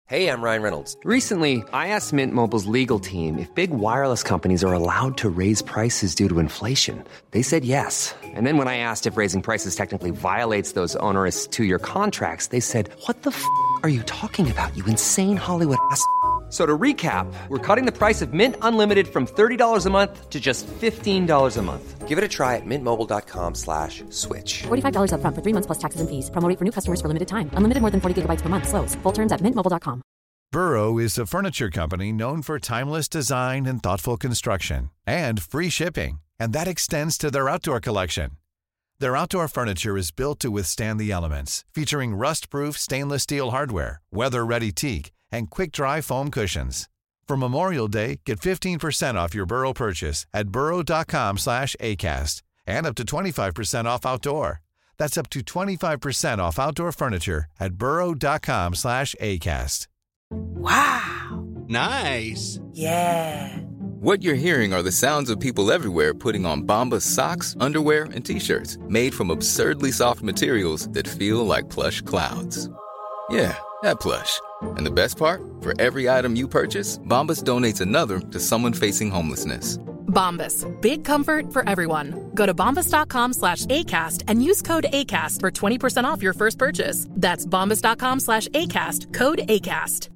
Hey, I'm Ryan Reynolds. Recently, I asked Mint Mobile's legal team if big wireless companies are allowed to raise prices due to inflation. They said yes. And then when I asked if raising prices technically violates those onerous two-year contracts, they said, "What the f*** are you talking about, you insane Hollywood ass?" So to recap, we're cutting the price of Mint Unlimited from $30 a month to just $15 a month. Give it a try at mintmobile.com/switch. $45 up front for 3 months plus taxes and fees. Promo rate for new customers for limited time. Unlimited more than 40 gigabytes per month. Slows full terms at mintmobile.com. Burrow is a furniture company known for timeless design and thoughtful construction, and free shipping, and that extends to their outdoor collection. Their outdoor furniture is built to withstand the elements, featuring rust-proof stainless steel hardware, weather-ready teak, and quick-dry foam cushions. For Memorial Day, get 15% off your Burrow purchase at burrow.com/acast, and up to 25% off outdoor. That's up to 25% off outdoor furniture at burrow.com/acast. Wow. Nice. Yeah. What you're hearing are the sounds of people everywhere putting on Bombas socks, underwear, and T-shirts made from absurdly soft materials that feel like plush clouds. Yeah, that plush. And the best part? For every item you purchase, Bombas donates another to someone facing homelessness. Bombas. Big comfort for everyone. Go to bombas.com/ACAST and use code ACAST for 20% off your first purchase. That's bombas.com/ACAST. Code ACAST.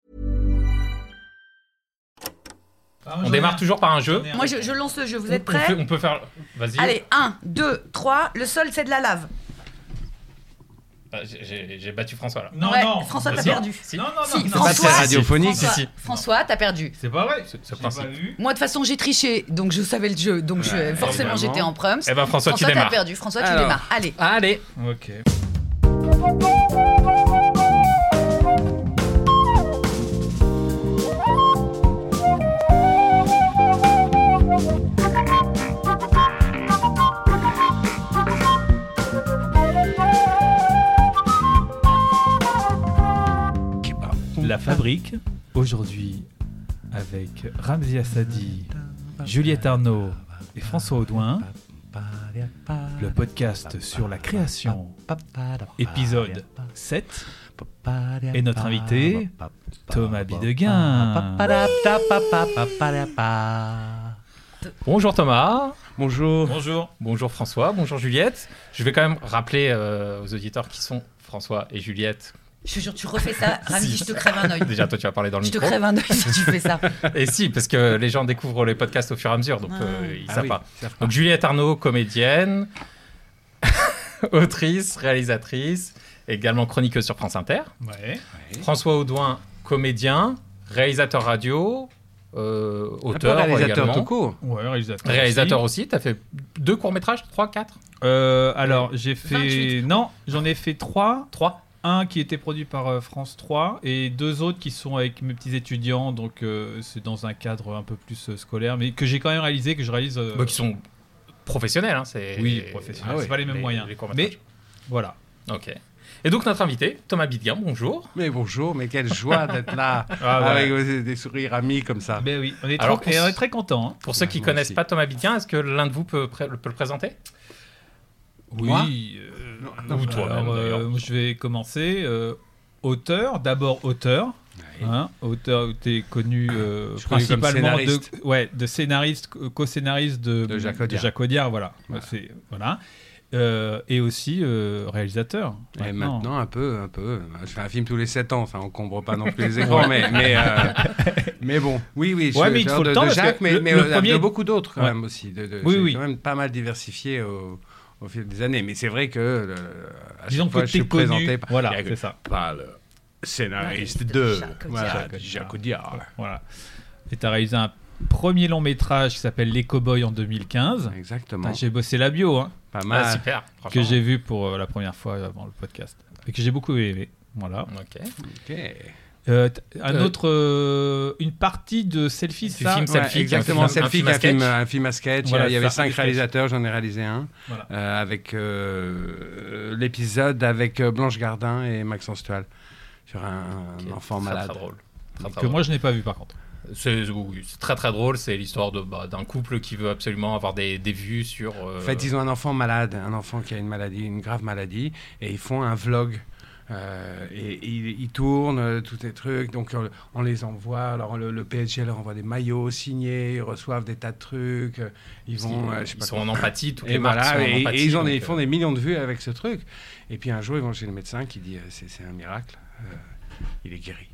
On démarre toujours par un jeu. Moi, je lance le jeu. Vous êtes prêts? On peut faire... Vas-y. Allez, 1, 2, 3. Le sol, c'est de la lave. J'ai battu François, là. Non, François, t'as perdu. Si. Non, François, c'est radiophonique. François, t'as perdu. C'est pas vrai. C'est pas vu. Moi, de toute façon, j'ai triché, donc je savais le jeu. Donc, forcément, j'étais en prums. Eh ben, François, tu t'as démarres. perdu. François, tu démarres. Allez. Ok. La Fabrique, aujourd'hui, avec Ramzi Assadi, Juliette Arnaud et François Audouin. Le podcast sur la création, épisode 7. Et notre invité, Thomas Bidegain. Bonjour Thomas. Bonjour. Bonjour François. Bonjour Juliette. Je vais quand même rappeler aux auditeurs qui sont François et Juliette. Je te jure, tu refais ça, Ramzi, je te crève un œil. Déjà, toi, tu vas parler dans le micro. Je te crève un œil si tu fais ça. Et si, parce que les gens découvrent les podcasts au fur et à mesure, donc ils savent pas. Donc Juliette Arnaud, comédienne, autrice, réalisatrice, également chroniqueuse sur France Inter. Ouais. François Audouin, comédien, réalisateur radio, auteur réalisateur également. tout court. Ouais, réalisateur aussi. Tu as fait 2 courts-métrages, 3, 4 Alors, j'ai fait... 28. Non, j'en ai fait 3. Un qui était produit par France 3 et 2 autres qui sont avec mes petits étudiants, donc c'est dans un cadre un peu plus scolaire, mais que j'ai quand même réalisé, que je réalise... qui sont professionnels, hein, Oui, professionnels, c'est pas les mêmes moyens. Mais voilà. Ok. Et donc notre invité, Thomas Bidegain, bonjour. Mais quelle joie d'être là, avec des sourires amis comme ça. Ben oui, on est très contents. Hein. Pour ceux qui ne connaissent pas Thomas Bidegain, est-ce que l'un de vous peut le présenter ? Oui, ou toi d'ailleurs. Je vais commencer. Auteur, auteur, tu es connu principalement de scénariste, co-scénariste de Jacques Audiard, voilà. Et aussi réalisateur. Et maintenant un peu. Je fais un film tous les 7 ans, ça encombre pas non plus les écrans, mais bon. Oui, je suis auteur de Jacques, mais de beaucoup d'autres quand même aussi. J'ai quand même pas mal diversifié au fil des années, mais c'est vrai que à chaque fois je suis présenté par le scénariste de Jacques Audiard. Voilà. Et tu as réalisé un premier long métrage qui s'appelle Les Cowboys en 2015. Exactement. J'ai bossé la bio, hein. Pas mal. Super. Que j'ai vu pour la première fois avant le podcast et que j'ai beaucoup aimé. Voilà. Ok. Une partie de Selfie, ça film Selfie, exactement. Selfie, un film à sketch. Voilà, il y avait 5 réalisateurs, j'en ai réalisé un. Voilà. Avec l'épisode avec Blanche Gardin et Maxence Toile sur un enfant malade. Très drôle. Que moi je n'ai pas vu par contre. C'est très très drôle, c'est l'histoire d'un couple qui veut absolument avoir des vues sur... En fait, ils ont un enfant malade, un enfant qui a une grave maladie, et ils font un vlog Et ils tournent tous les trucs, donc on les envoie. Alors le PSG leur envoie des maillots signés, ils reçoivent des tas de trucs. Ils vont, ils sont en empathie, toutes les marques sont en empathie. Et ils font des millions de vues avec ce truc. Et puis un jour, ils vont chez le médecin qui dit c'est un miracle, il est guéri.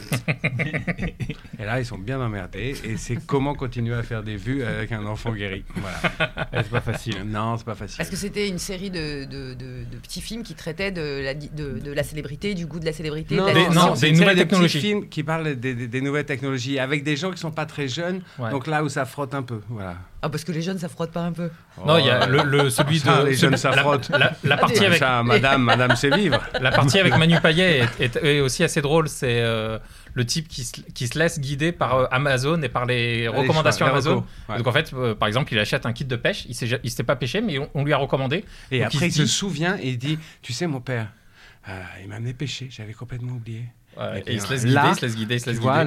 Et là, ils sont bien emmerdés. Et c'est comment continuer à faire des vues avec un enfant guéri. Voilà. C'est pas facile. Non, c'est pas facile. Est-ce que c'était une série de petits films qui traitaient de la célébrité, du goût de la célébrité? Non, c'est une série de petits films qui parlent des nouvelles technologies avec des gens qui sont pas très jeunes. Ouais. Donc là où ça frotte un peu. Voilà. Ah, parce que les jeunes, ça frotte pas un peu. Non, il y a celui de... les jeunes, ça frotte. La partie avec... Ça, madame sait vivre. La partie avec Manu Payet est aussi assez drôle. C'est le type qui se laisse guider par Amazon et par les recommandations Amazon. Ouais. Donc en fait, par exemple, il achète un kit de pêche. Il s'est pas pêché, mais on lui a recommandé. Et donc, après, il se souvient et il dit, tu sais, mon père, il m'a amené pêcher. J'avais complètement oublié. Ouais, et il se laisse guider, tu vois,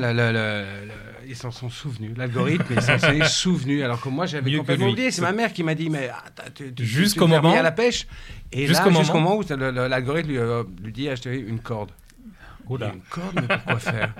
ils s'en sont souvenus. L'algorithme est censé souvenu, alors que moi j'avais complètement oublié. C'est ma mère qui m'a dit, mais jusqu'au moment à la pêche. Et jusqu'au moment où l'algorithme lui dit acheter une corde. Une corde, mais pourquoi faire?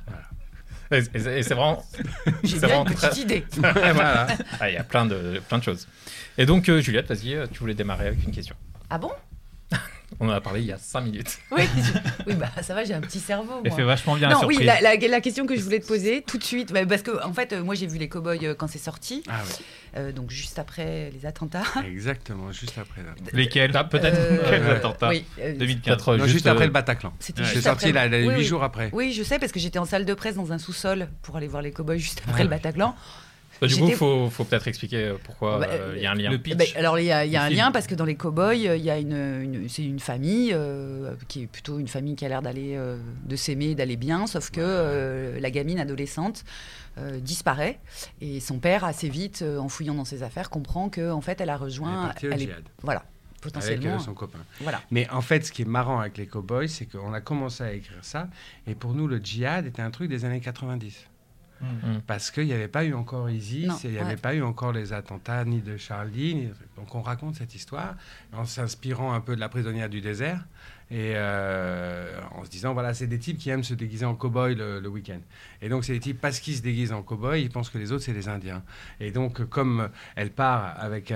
Voilà. Et c'est vraiment. J'ai bien une petite idée. Voilà. Il y a plein de choses. Et donc Juliette, vas-y, tu voulais démarrer avec une question. Ah bon? On en a parlé il y a 5 minutes. Oui, bah ça va, j'ai un petit cerveau. Elle fait vachement bien. Non, oui, la question que je voulais te poser tout de suite, parce que en fait, moi j'ai vu les Cowboys quand c'est sorti. Ah oui. Donc juste après les attentats. Exactement, juste après. Lesquels? Peut-être quels attentats? Oui, 2004. Juste après le Bataclan. C'était c'est sorti 8 jours après. Oui, je sais parce que j'étais en salle de presse dans un sous-sol pour aller voir les Cowboys juste après le Bataclan. Du coup, il faut peut-être expliquer pourquoi il y a un lien. Le pitch. Alors, il y a un lien parce que dans les Cowboys, il y a c'est une famille qui est plutôt une famille qui a l'air de s'aimer, d'aller bien, sauf que la gamine adolescente disparaît et son père, assez vite, en fouillant dans ses affaires, comprend qu'en fait, elle a rejoint... Voilà. Potentiellement. Avec son copain. Voilà. Mais en fait, ce qui est marrant avec les Cowboys, c'est qu'on a commencé à écrire ça et pour nous, le djihad était un truc des années 90. Parce qu'il n'y avait pas eu encore ISIS, il n'y avait pas eu encore les attentats ni de Charlie. Donc on raconte cette histoire en s'inspirant un peu de la prisonnière du désert et en se disant, voilà, c'est des types qui aiment se déguiser en cow-boy le week-end. Et donc c'est des types, parce qu'ils se déguisent en cow-boy, ils pensent que les autres, c'est les Indiens. Et donc comme elle part avec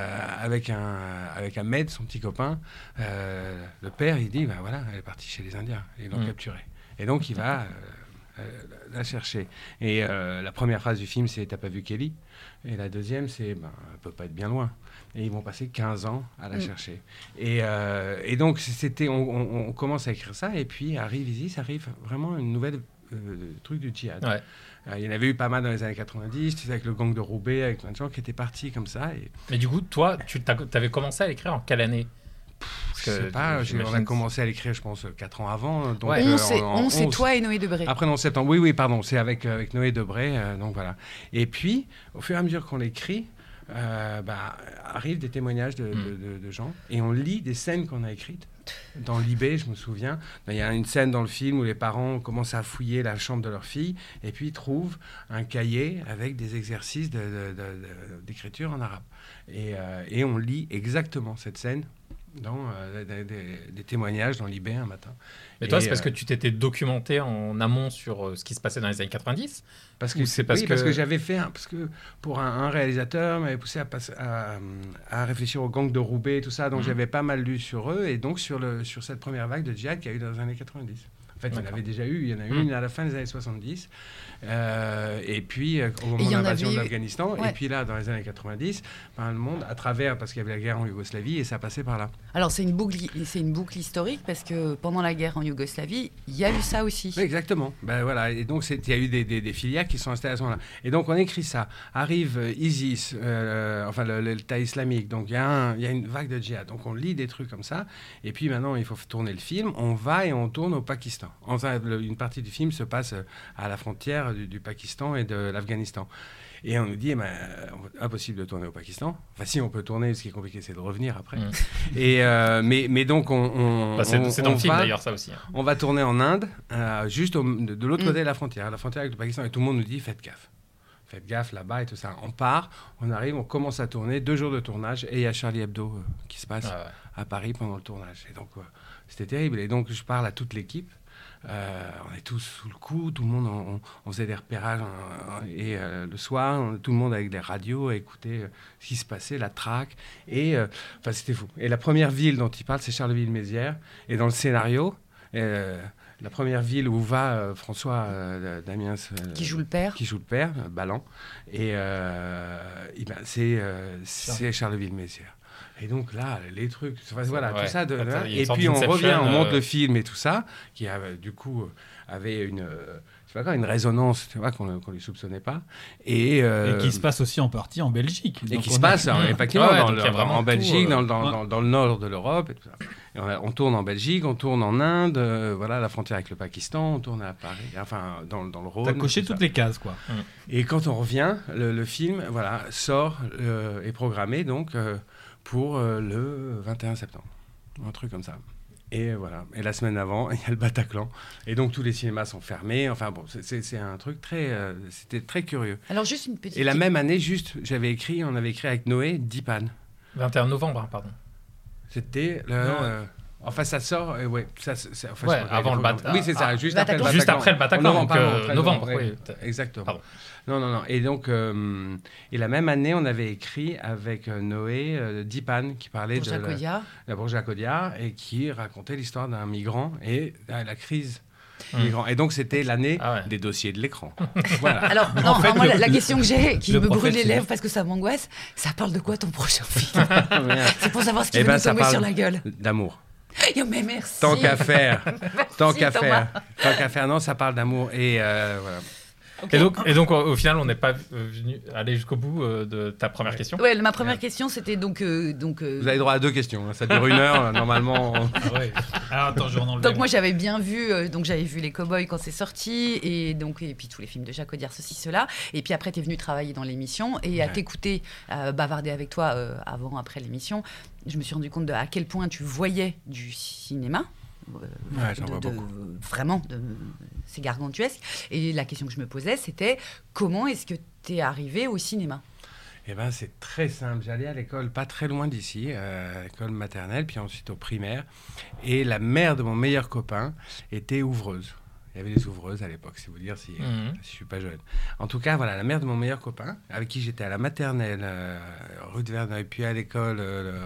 Ahmed, son petit copain, le père, il dit, voilà, elle est partie chez les Indiens. Ils l'ont capturée. Et donc il va... la chercher. Et la première phrase du film, c'est « T'as pas vu Kelly ?» Et la deuxième, c'est « Elle peut pas être bien loin. » Et ils vont passer 15 ans à la chercher. Et donc, on commence à écrire ça, et puis arrive vraiment une nouvelle truc du djihad. Ouais. Il y en avait eu pas mal dans les années 90, tu sais, avec le gang de Roubaix, avec plein de gens qui étaient partis comme ça. Mais du coup, toi, tu avais commencé à l'écrire en quelle année? Je sais pas, on a commencé à l'écrire, je pense, 4 ans avant. Donc, c'est toi et Noé Debré. Après, en septembre, oui, pardon, c'est avec Noé Debré, donc voilà. Et puis, au fur et à mesure qu'on l'écrit, arrivent des témoignages de gens, et on lit des scènes qu'on a écrites. Dans Libé, je me souviens, il y a une scène dans le film où les parents commencent à fouiller la chambre de leur fille, et puis ils trouvent un cahier avec des exercices d'écriture en arabe. Et on lit exactement cette scène dans des témoignages dans Libé un matin. Mais toi, c'est parce que tu t'étais documenté en amont sur ce qui se passait dans les années 90? Parce que j'avais fait... parce que pour un réalisateur m'avait poussé à réfléchir aux gangs de Roubaix et tout ça, donc j'avais pas mal lu sur eux, et donc sur cette première vague de djihad qu'il y a eu dans les années 90. En fait, il y en avait déjà eu. Il y en a eu une à la fin des années 70. Et puis, au moment de l'invasion de l'Afghanistan. Ouais. Et puis là, dans les années 90, le monde, à travers, parce qu'il y avait la guerre en Yougoslavie, et ça passait par là. Alors, c'est une boucle historique, parce que pendant la guerre en Yougoslavie, il y a eu ça aussi. Oui, exactement. Voilà. Et donc, il y a eu des filières qui sont installées à ce moment-là. Et donc, on écrit ça. Arrive ISIS, l'État islamique. Donc, il y a une vague de djihad. Donc, on lit des trucs comme ça. Et puis, maintenant, il faut tourner le film. On va et on tourne au Pakistan. Enfin, une partie du film se passe à la frontière du Pakistan et de l'Afghanistan. Et on nous dit, impossible de tourner au Pakistan. Enfin, si on peut tourner, ce qui est compliqué, c'est de revenir après. Mais donc, c'est dans le film d'ailleurs, ça aussi. On va tourner en Inde, juste de l'autre côté de la frontière avec le Pakistan. Et tout le monde nous dit, faites gaffe là-bas et tout ça. On part, on arrive, on commence à tourner, 2 jours de tournage, et il y a Charlie Hebdo qui se passe à Paris pendant le tournage. Et donc, C'était terrible. Et donc, je parle à toute l'équipe. On est tous sous le coup, tout le monde, on faisait des repérages et le soir, tout le monde avec des radios à écouter ce qui se passait, la traque. Et c'était fou. Et la première ville dont il parle, c'est Charleville-Mézières. Et dans le scénario... la première ville où va François Damiens... qui joue le père, Ballan. Et c'est Charleville-Mézières. Et donc là, les trucs, tout ça. Et puis on revient, on monte le film et tout ça, qui du coup avait une résonance, tu vois, qu'on ne lui soupçonnait pas. Et qui se passe aussi en partie en Belgique. Et qui se passe effectivement en Belgique, dans le nord de l'Europe. Et tout ça. Et on tourne en Belgique, on tourne en Inde, la frontière avec le Pakistan, on tourne à Paris, enfin dans le Rhône. T'as coché toutes les cases, quoi. Et quand on revient, le film sort, est programmé donc pour le 21 septembre. Un truc comme ça. Et voilà. Et la semaine avant, il y a le Bataclan. Et donc, tous les cinémas sont fermés. Enfin, bon, c'est un truc c'était très curieux. Alors, juste une petite... Et la même année, on avait écrit avec Noé, Dipan. 21 novembre, pardon. C'était enfin, ça sort... avant le Bataclan. Oui, c'est ça. Juste après le Bataclan. Juste après le Bataclan, novembre. Oui. Exactement. Pardon. Non. Et donc, et la même année, on avait écrit avec Noé Dipan, qui parlait de la Bourgeois Caudiard et qui racontait l'histoire d'un migrant et la crise migrant. Et donc, c'était l'année des dossiers de l'écran. Voilà. Alors, moi, la question que j'ai, qui me brûle les lèvres parce que ça m'angoisse, ça parle de quoi ton prochain film? C'est pour savoir ce qui va nous tomber sur la gueule. D'amour. Mais merci. Tant qu'à faire. Non, ça parle d'amour. Et voilà. Okay. Et donc, au final, on n'est pas venu aller jusqu'au bout de ta première question. Ouais, ma première question, c'était donc. Vous avez droit à 2 questions. Ça dure 1 heure, normalement. Alors, attends, je rentre. Donc, moi, j'avais bien vu. J'avais vu Les Cowboys quand c'est sorti. Et puis, tous les films de Jacques Audiard, ceci, cela. Et puis après, tu es venu travailler dans l'émission. Et à t'écouter, bavarder avec toi avant, après l'émission, je me suis rendu compte à quel point tu voyais du cinéma. Vraiment, c'est gargantuesque. Et la question que je me posais, c'était comment est-ce que tu es arrivé au cinéma? C'est très simple. J'allais à l'école pas très loin d'ici, l'école maternelle, puis ensuite au primaire. Et la mère de mon meilleur copain était ouvreuse. Il y avait des ouvreuses à l'époque, c'est vous dire si je suis pas jeune. En tout cas, la mère de mon meilleur copain, avec qui j'étais à la maternelle, rue de Verneuil, puis à l'école,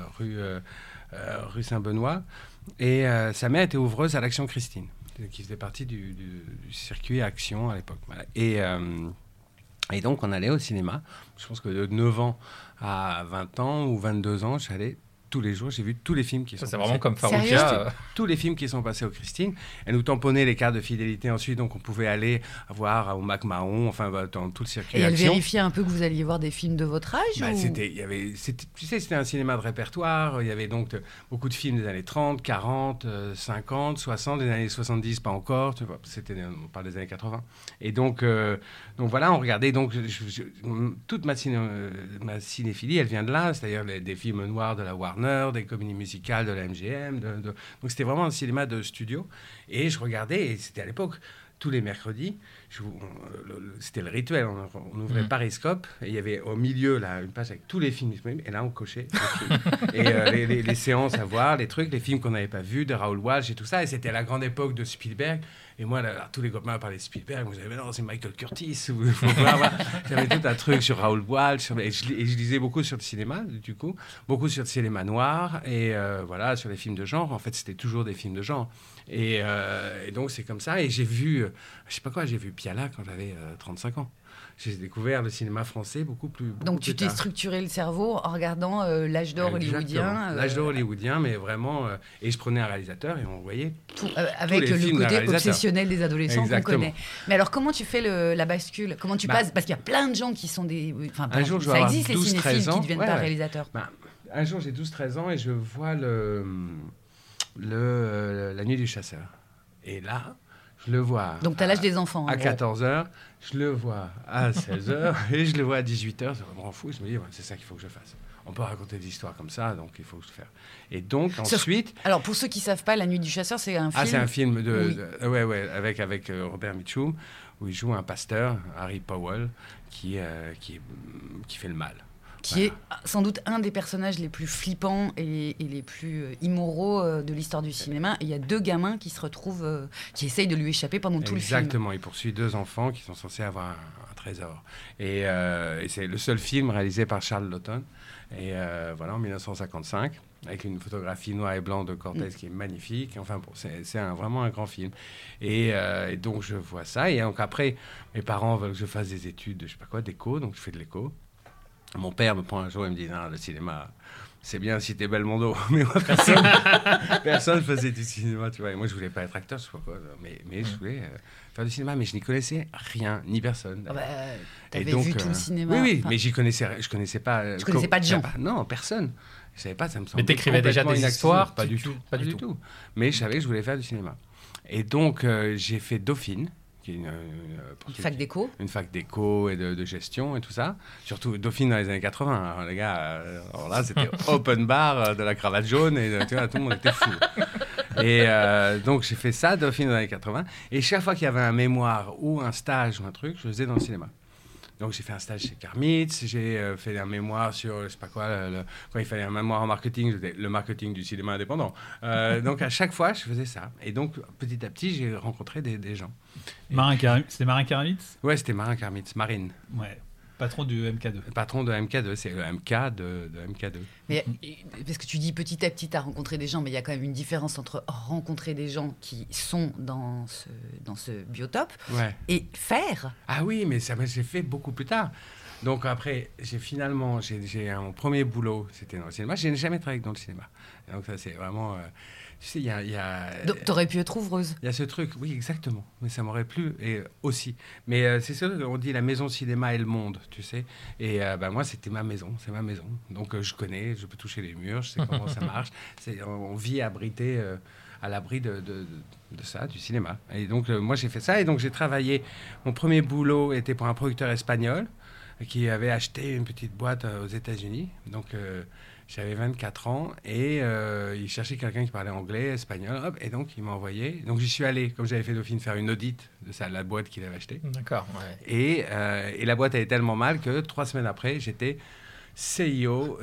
rue Saint-Benoît. Et sa mère était ouvreuse à l'Action Christine, qui faisait partie du circuit Action à l'époque. Voilà. Et donc, on allait au cinéma. Je pense que de 9 ans à 20 ans ou 22 ans, j'allais tous les jours. J'ai vu tous les films qui sont passés. C'est vraiment comme Faroukia. Tous les films qui sont passés au Christine. Elle nous tamponnait les cartes de fidélité ensuite, donc on pouvait aller voir au Mac Mahon, enfin dans tout le circuit. Et elle Action. vérifiait un peu que vous alliez voir des films de votre âge C'était un cinéma de répertoire. Il y avait donc beaucoup de films des années 30, 40, 50, 60, des années 70, pas encore. Tu vois, on parle des années 80. Et donc voilà, on regardait. Donc, toute ma cinéphilie, elle vient de là, c'est-à-dire des films noirs de la Warner, des comédies musicales de la MGM. Donc c'était vraiment un cinéma de studio. Et je regardais, et c'était à l'époque, tous les mercredis, c'était le rituel. On ouvrait Pariscope, et il y avait au milieu là, une page avec tous les films disponibles, et là on cochait et les séances à voir, les trucs, les films qu'on n'avait pas vus, de Raoul Walsh et tout ça. Et c'était la grande époque de Spielberg. Et moi, tous les copains parlaient de Spielberg. Vous savez, non, c'est Michael Curtis. J'avais tout un truc sur Raoul Walsh. Et je lisais beaucoup sur le cinéma, du coup. Beaucoup sur le cinéma noir. Et sur les films de genre. En fait, c'était toujours des films de genre. Et donc, c'est comme ça. Et j'ai vu, j'ai vu Piala quand j'avais 35 ans. J'ai découvert le cinéma français beaucoup plus Donc tu t'es structuré le cerveau en regardant l'âge d'or hollywoodien. L'âge d'or hollywoodien, mais vraiment... et je prenais un réalisateur et on voyait avec tous les le films côté obsessionnel des adolescents qu'on connaît. Mais alors comment tu fais la bascule? Comment tu passes? Parce qu'il y a plein de gens qui sont des... un jour, ça existe, les cinéphiles qui ne deviennent pas réalisateurs. Un jour, j'ai 12-13 ans et je vois La Nuit du Chasseur. Et là... Je le vois. Donc, tu as l'âge des enfants. À 14h, je le vois à 16h et je le vois à 18h. Ça me rend fou. Je me dis, c'est ça qu'il faut que je fasse. On peut raconter des histoires comme ça, donc il faut le faire. Et donc, ensuite... Alors, pour ceux qui ne savent pas, La Nuit du Chasseur, c'est un film... c'est un film avec Robert Mitchum, où il joue un pasteur, Harry Powell, qui fait le mal. qui est sans doute un des personnages les plus flippants et les plus immoraux de l'histoire du cinéma. Et il y a 2 gamins qui se retrouvent, qui essayent de lui échapper pendant tout le film. Exactement, il poursuit 2 enfants qui sont censés avoir un trésor. Et c'est le seul film réalisé par Charles Laughton. Et voilà, en 1955, avec une photographie noir et blanc de Cortés qui est magnifique. Enfin bon, c'est vraiment un grand film. Et donc je vois ça. Et donc après, mes parents veulent que je fasse des études de je sais pas quoi, d'éco. Donc je fais de l'éco. Mon père me prend un jour et me dit non, le cinéma, c'est bien si t'es Belmondo. Mais moi, personne faisait du cinéma, tu vois. Et moi, je voulais pas être acteur, je sais pas quoi. Mais je voulais faire du cinéma, mais je n'y connaissais rien, ni personne. T'avais vu tout le cinéma. Oui, mais je connaissais pas. Je connaissais pas de gens. Non, personne. Je savais pas, ça me semblait. Mais t'écrivais déjà des histoires? Pas du tout. Mais je savais que je voulais faire du cinéma. Et donc, j'ai fait Dauphine. Une fac d'éco. Une fac d'éco et de gestion et tout ça. Surtout Dauphine dans les années 80. Alors, les gars, alors là, c'était open bar, de la cravate jaune et tu vois, tout le monde était fou. Et donc, j'ai fait ça, Dauphine dans les années 80. Et chaque fois qu'il y avait un mémoire ou un stage ou un truc, je le faisais dans le cinéma. Donc, j'ai fait un stage chez Karmitz, j'ai fait un mémoire sur, je sais pas quoi, quand il fallait un mémoire en marketing, le marketing du cinéma indépendant. Donc, à chaque fois, je faisais ça. Et donc, petit à petit, j'ai rencontré des gens. C'était Marin Karmitz ? Ouais, c'était Marin Karmitz, Marine. Ouais. Patron du MK2. Patron de MK2, c'est le MK de MK2. Mais, parce que tu dis petit à petit, tu as rencontré des gens, mais il y a quand même une différence entre rencontrer des gens qui sont dans ce biotope et faire. Ah oui, mais ça j'ai fait beaucoup plus tard. Donc après, j'ai mon premier boulot, c'était dans le cinéma. Je n'ai jamais travaillé dans le cinéma. Donc ça, c'est vraiment... tu sais, il y a... Donc, t'aurais pu être ouvreuse. Il y a ce truc, oui, exactement. Mais ça m'aurait plu, et aussi. Mais c'est sûr qu'on dit la maison cinéma et le monde, tu sais. Et moi, c'était ma maison, c'est ma maison. Donc, je connais, je peux toucher les murs, je sais comment ça marche. On vit abrité à l'abri de ça, du cinéma. Et donc, moi, j'ai fait ça. Et donc, j'ai travaillé... Mon premier boulot était pour un producteur espagnol qui avait acheté une petite boîte aux États-Unis. Donc... j'avais 24 ans et il cherchait quelqu'un qui parlait anglais, espagnol, et donc il m'a envoyé. Donc j'y suis allé, comme j'avais fait Dauphine, faire une audite de la boîte qu'il avait achetée. D'accord. Ouais. Et la boîte allait tellement mal que 3 semaines après, j'étais CIO,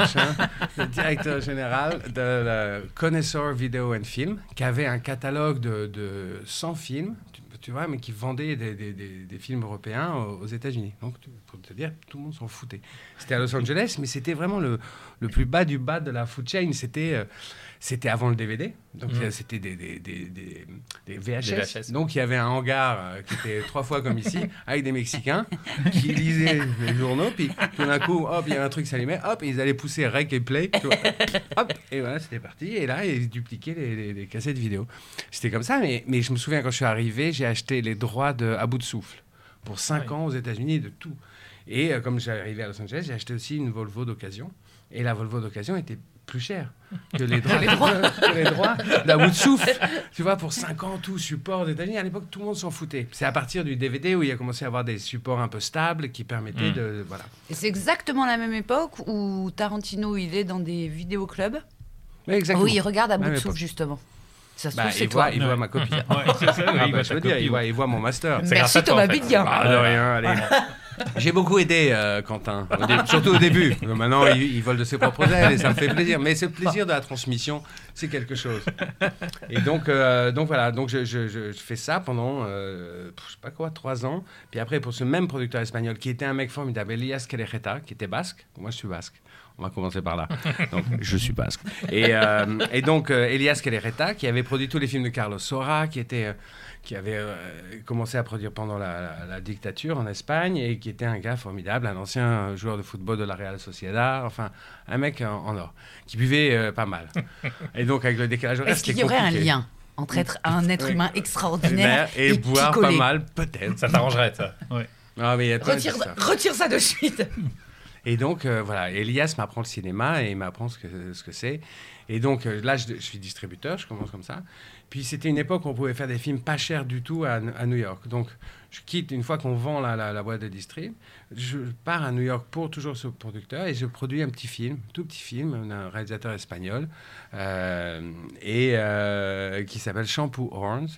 le directeur général de Connoisseur Video and Film, qui avait un catalogue de 100 films, tu vois, mais qui vendait des films européens aux États-Unis. Donc, pour te dire, tout le monde s'en foutait. C'était à Los Angeles, mais c'était vraiment le plus bas du bas de la food chain. C'était avant le DVD, donc c'était des VHS. Donc il y avait un hangar qui était 3 fois comme ici, avec des Mexicains qui lisaient les journaux, puis tout d'un coup, hop, il y avait un truc qui s'allumait, hop, et ils allaient pousser rec et play, hop, et voilà, c'était parti. Et là, ils dupliquaient les cassettes vidéo. C'était comme ça, mais je me souviens, quand je suis arrivé, j'ai acheté les droits de À bout de souffle pour 5 ans aux États-Unis, de tout. Et comme j'arrivais à Los Angeles, j'ai acheté aussi une Volvo d'occasion. Et la Volvo d'occasion était plus cher que les droits d'À bout de souffle. Tu vois, pour 5 ans, tout support aux États-Unis. À l'époque, tout le monde s'en foutait. C'est à partir du DVD où il a commencé à avoir des supports un peu stables qui permettaient de... Voilà. Et c'est exactement la même époque où Tarantino, il est dans des vidéoclubs. Oui, exactement. Oui, il regarde À bout de souffle, justement. Ça se trouve, c'est toi. Il voit ma copie. Il voit mon master. Merci Thomas Bidguin. De rien, allez. J'ai beaucoup aidé Quentin, surtout au début. Maintenant, il vole de ses propres ailes et ça me fait plaisir. Mais ce plaisir de la transmission, c'est quelque chose. Et donc voilà, donc je fais ça pendant, je sais pas quoi, 3 ans. Puis après, pour ce même producteur espagnol, qui était un mec formidable, Elias Calejeta, qui était basque. Moi, je suis basque. On va commencer par là. Donc, je suis basque. Et donc, Elias Calejeta, qui avait produit tous les films de Carlos Saura, qui avait commencé à produire pendant la dictature en Espagne et qui était un gars formidable, un ancien joueur de football de la Real Sociedad, enfin, un mec en or, qui buvait pas mal. Et donc, avec le décalage horaire, c'était compliqué. Est-ce qu'il y aurait un lien entre être un être humain extraordinaire et boire pas mal, peut-être. Ça t'arrangerait, ça. Ouais. Ah, mais retire ça de suite. Et donc, voilà, Elias m'apprend le cinéma et il m'apprend ce que c'est. Et donc, là, je suis distributeur, je commence comme ça. Puis, c'était une époque où on pouvait faire des films pas chers du tout à New York. Donc, je quitte, une fois qu'on vend la boîte de distrib, je pars à New York pour toujours ce producteur et je produis un petit film, tout petit film, d'un réalisateur espagnol qui s'appelle Shampoo Horns.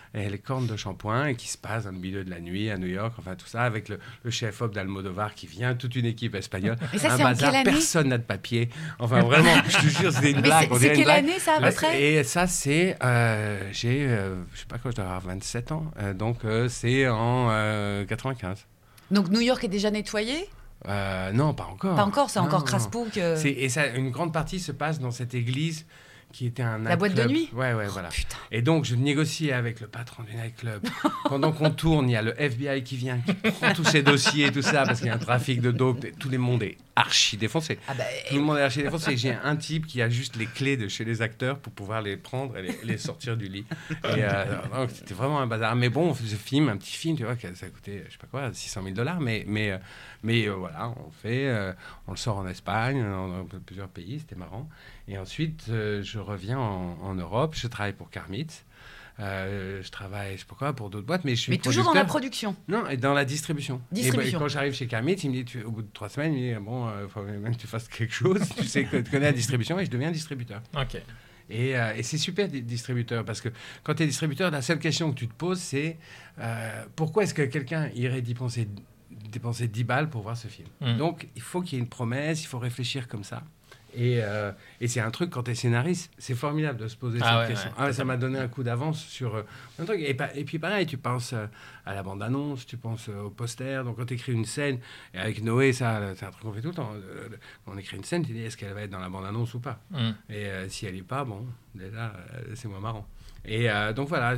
et Les cornes de shampoing, et qui se passe dans le milieu de la nuit à New York, enfin tout ça, avec le chef-op d'Almodovar qui vient, toute une équipe espagnole. Et ça, un c'est bazar, en quelle année? Personne n'a de papier. Enfin vraiment, je te jure, c'était une blague. C'est quelle année ça, à peu près? Et ça, c'est, je sais pas quand je dois avoir 27 ans, donc c'est en 95. Donc New York est déjà nettoyé? Non, pas encore. Pas encore, c'est encore Craspouc. Et ça, une grande partie se passe dans cette église qui était un nightclub. La boîte de nuit? Ouais, voilà. Putain. Et donc, je négocie avec le patron du nightclub. Pendant qu'on tourne, il y a le FBI qui vient, qui prend tous ces dossiers et tout ça, parce qu'il y a un trafic de dope. Tout le monde est archi défoncé. Tout le monde est archi défoncé. J'ai un type qui a juste les clés de chez les acteurs pour pouvoir les prendre et les sortir du lit. Et donc, c'était vraiment un bazar. Mais bon, ce film, un petit film, tu vois, ça a coûté, je sais pas quoi, $600,000. Mais voilà, on le sort en Espagne, dans plusieurs pays, c'était marrant. Et ensuite, je reviens en Europe, je travaille pour Carmit. Je travaille, je sais pas quoi, pour d'autres boîtes, mais je suis toujours dans la production? Non, et dans la distribution. Et quand j'arrive chez Carmit, il me dit, au bout de 3 semaines, il me dit, bon, il faut même que tu fasses quelque chose. Tu sais que tu connais la distribution, et je deviens distributeur. Ok. Et c'est super, distributeur, parce que quand tu es distributeur, la seule question que tu te poses, c'est pourquoi est-ce que quelqu'un irait dépenser 10 balles pour voir ce film? Donc, il faut qu'il y ait une promesse, il faut réfléchir comme ça. Et c'est un truc, quand tu es scénariste, c'est formidable de se poser cette question. Ça m'a donné un coup d'avance sur un truc. Et puis pareil, tu penses à la bande-annonce, tu penses au poster. Donc quand tu écris une scène, et avec Noé, ça, c'est un truc qu'on fait tout le temps. Quand on écrit une scène, tu dis, est-ce qu'elle va être dans la bande-annonce ou pas? Et si elle n'est pas, bon, déjà, c'est moins marrant. Et donc voilà,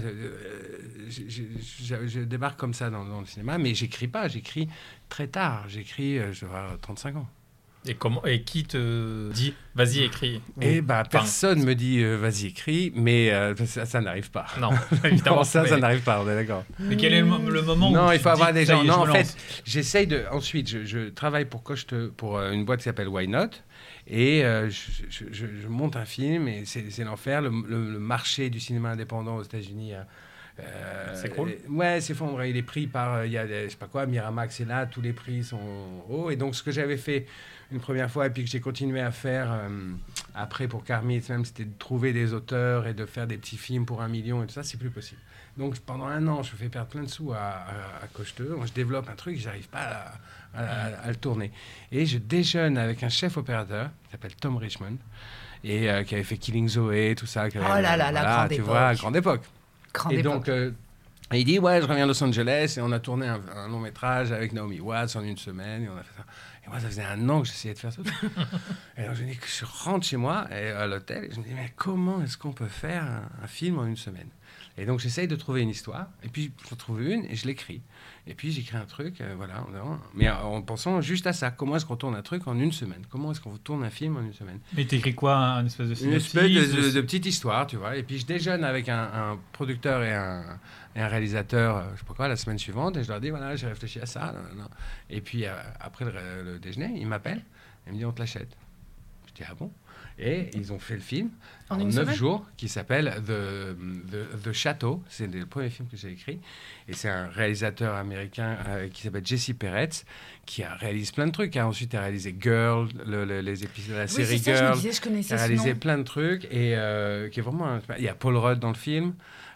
je débarque comme ça dans le cinéma, mais j'écris pas, j'écris très tard. J'écris, je dois avoir 35 ans. Et qui te dit vas-y écris? Personne me dit vas-y écris, mais ça n'arrive pas. Non, évidemment. Ça n'arrive pas, on est d'accord. Mais quel est le moment où il faut avoir des gens. Non, en fait, j'essaye de. Ensuite, je travaille pour une boîte qui s'appelle Why Not, et je monte un film, et c'est l'enfer. Le marché du cinéma indépendant aux États-Unis. C'est cool. Ouais, c'est fond. Il est pris par, il y a je sais pas quoi, Miramax est là, tous les prix sont hauts. Et donc, ce que j'avais fait une première fois et puis que j'ai continué à faire après pour Carmit, même, c'était de trouver des auteurs et de faire des petits films pour 1 million et tout ça, c'est plus possible. Donc, pendant 1 an, je fais perdre plein de sous à Cocheteux. Moi, je développe un truc, j'arrive pas à le tourner. Et je déjeune avec un chef opérateur qui s'appelle Tom Richmond et qui avait fait Killing Zoe, tout ça. Oh là là, la grande époque. Tu vois, grande époque. Donc, il dit, je reviens à Los Angeles, et on a tourné un long métrage avec Naomi Watts en 1 semaine, et on a fait ça. Et moi, ça faisait 1 an que j'essayais de faire ça. Et donc, je rentre chez moi, à l'hôtel, et je me dis, mais comment est-ce qu'on peut faire un film en 1 semaine? Et donc, j'essaye de trouver une histoire, et puis j'en trouve une, et je l'écris. Et puis, j'écris un truc, voilà. Mais en pensant juste à ça, comment est-ce qu'on tourne un truc en 1 semaine? Comment est-ce qu'on tourne un film en 1 semaine? Mais t'écris quoi, une espèce de synopsis? Une espèce de petite histoire, tu vois. Et puis, je déjeune avec un producteur et un réalisateur, je sais pas quoi, la semaine suivante, et je leur dis, voilà, j'ai réfléchi à ça. Non. Et puis, après le déjeuner, ils m'appellent, et ils me disent, on te l'achète. Je dis, ah bon? Et ils ont fait le film en 9 jours, qui s'appelle The Chateau. C'est le premier film que j'ai écrit. Et c'est un réalisateur américain qui s'appelle Jesse Peretz, qui a réalisé plein de trucs. Ensuite, il a réalisé Girl, les épisodes de la série Girl. Je a réalisé plein de trucs. Et qui est vraiment... Il y a Paul Rudd dans le film.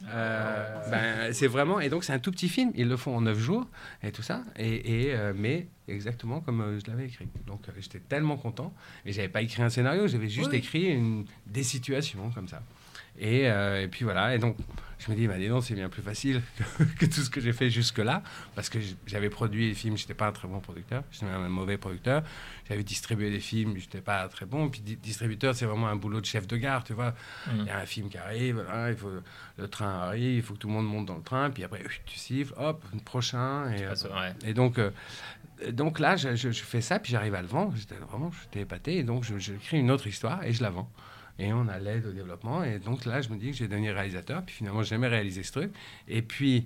C'est vraiment... Et donc, c'est un tout petit film. Ils le font en 9 jours et tout ça. Mais exactement comme je l'avais écrit. Donc, j'étais tellement content. Et je n'avais pas écrit un scénario. J'avais juste écrit des situations comme ça. Et puis voilà. Et donc, je me dis, dis donc, c'est bien plus facile que tout ce que j'ai fait jusque-là. Parce que j'avais produit les films. Je n'étais pas un très bon producteur. J'étais même un mauvais producteur. J'avais distribué des films. Je n'étais pas très bon. Puis distributeur, c'est vraiment un boulot de chef de gare, tu vois. Il y a un film qui arrive. Voilà, le train arrive. Il faut que tout le monde monte dans le train. Puis après, tu siffles. Hop, le prochain. Et donc là, je fais ça. Puis j'arrive à le vendre. J'étais épaté. Et donc, je crée une autre histoire et je la vends. Et on a l'aide au développement. Et donc là, je me dis que je vais devenir réalisateur. Puis finalement, je n'ai jamais réalisé ce truc. Et puis,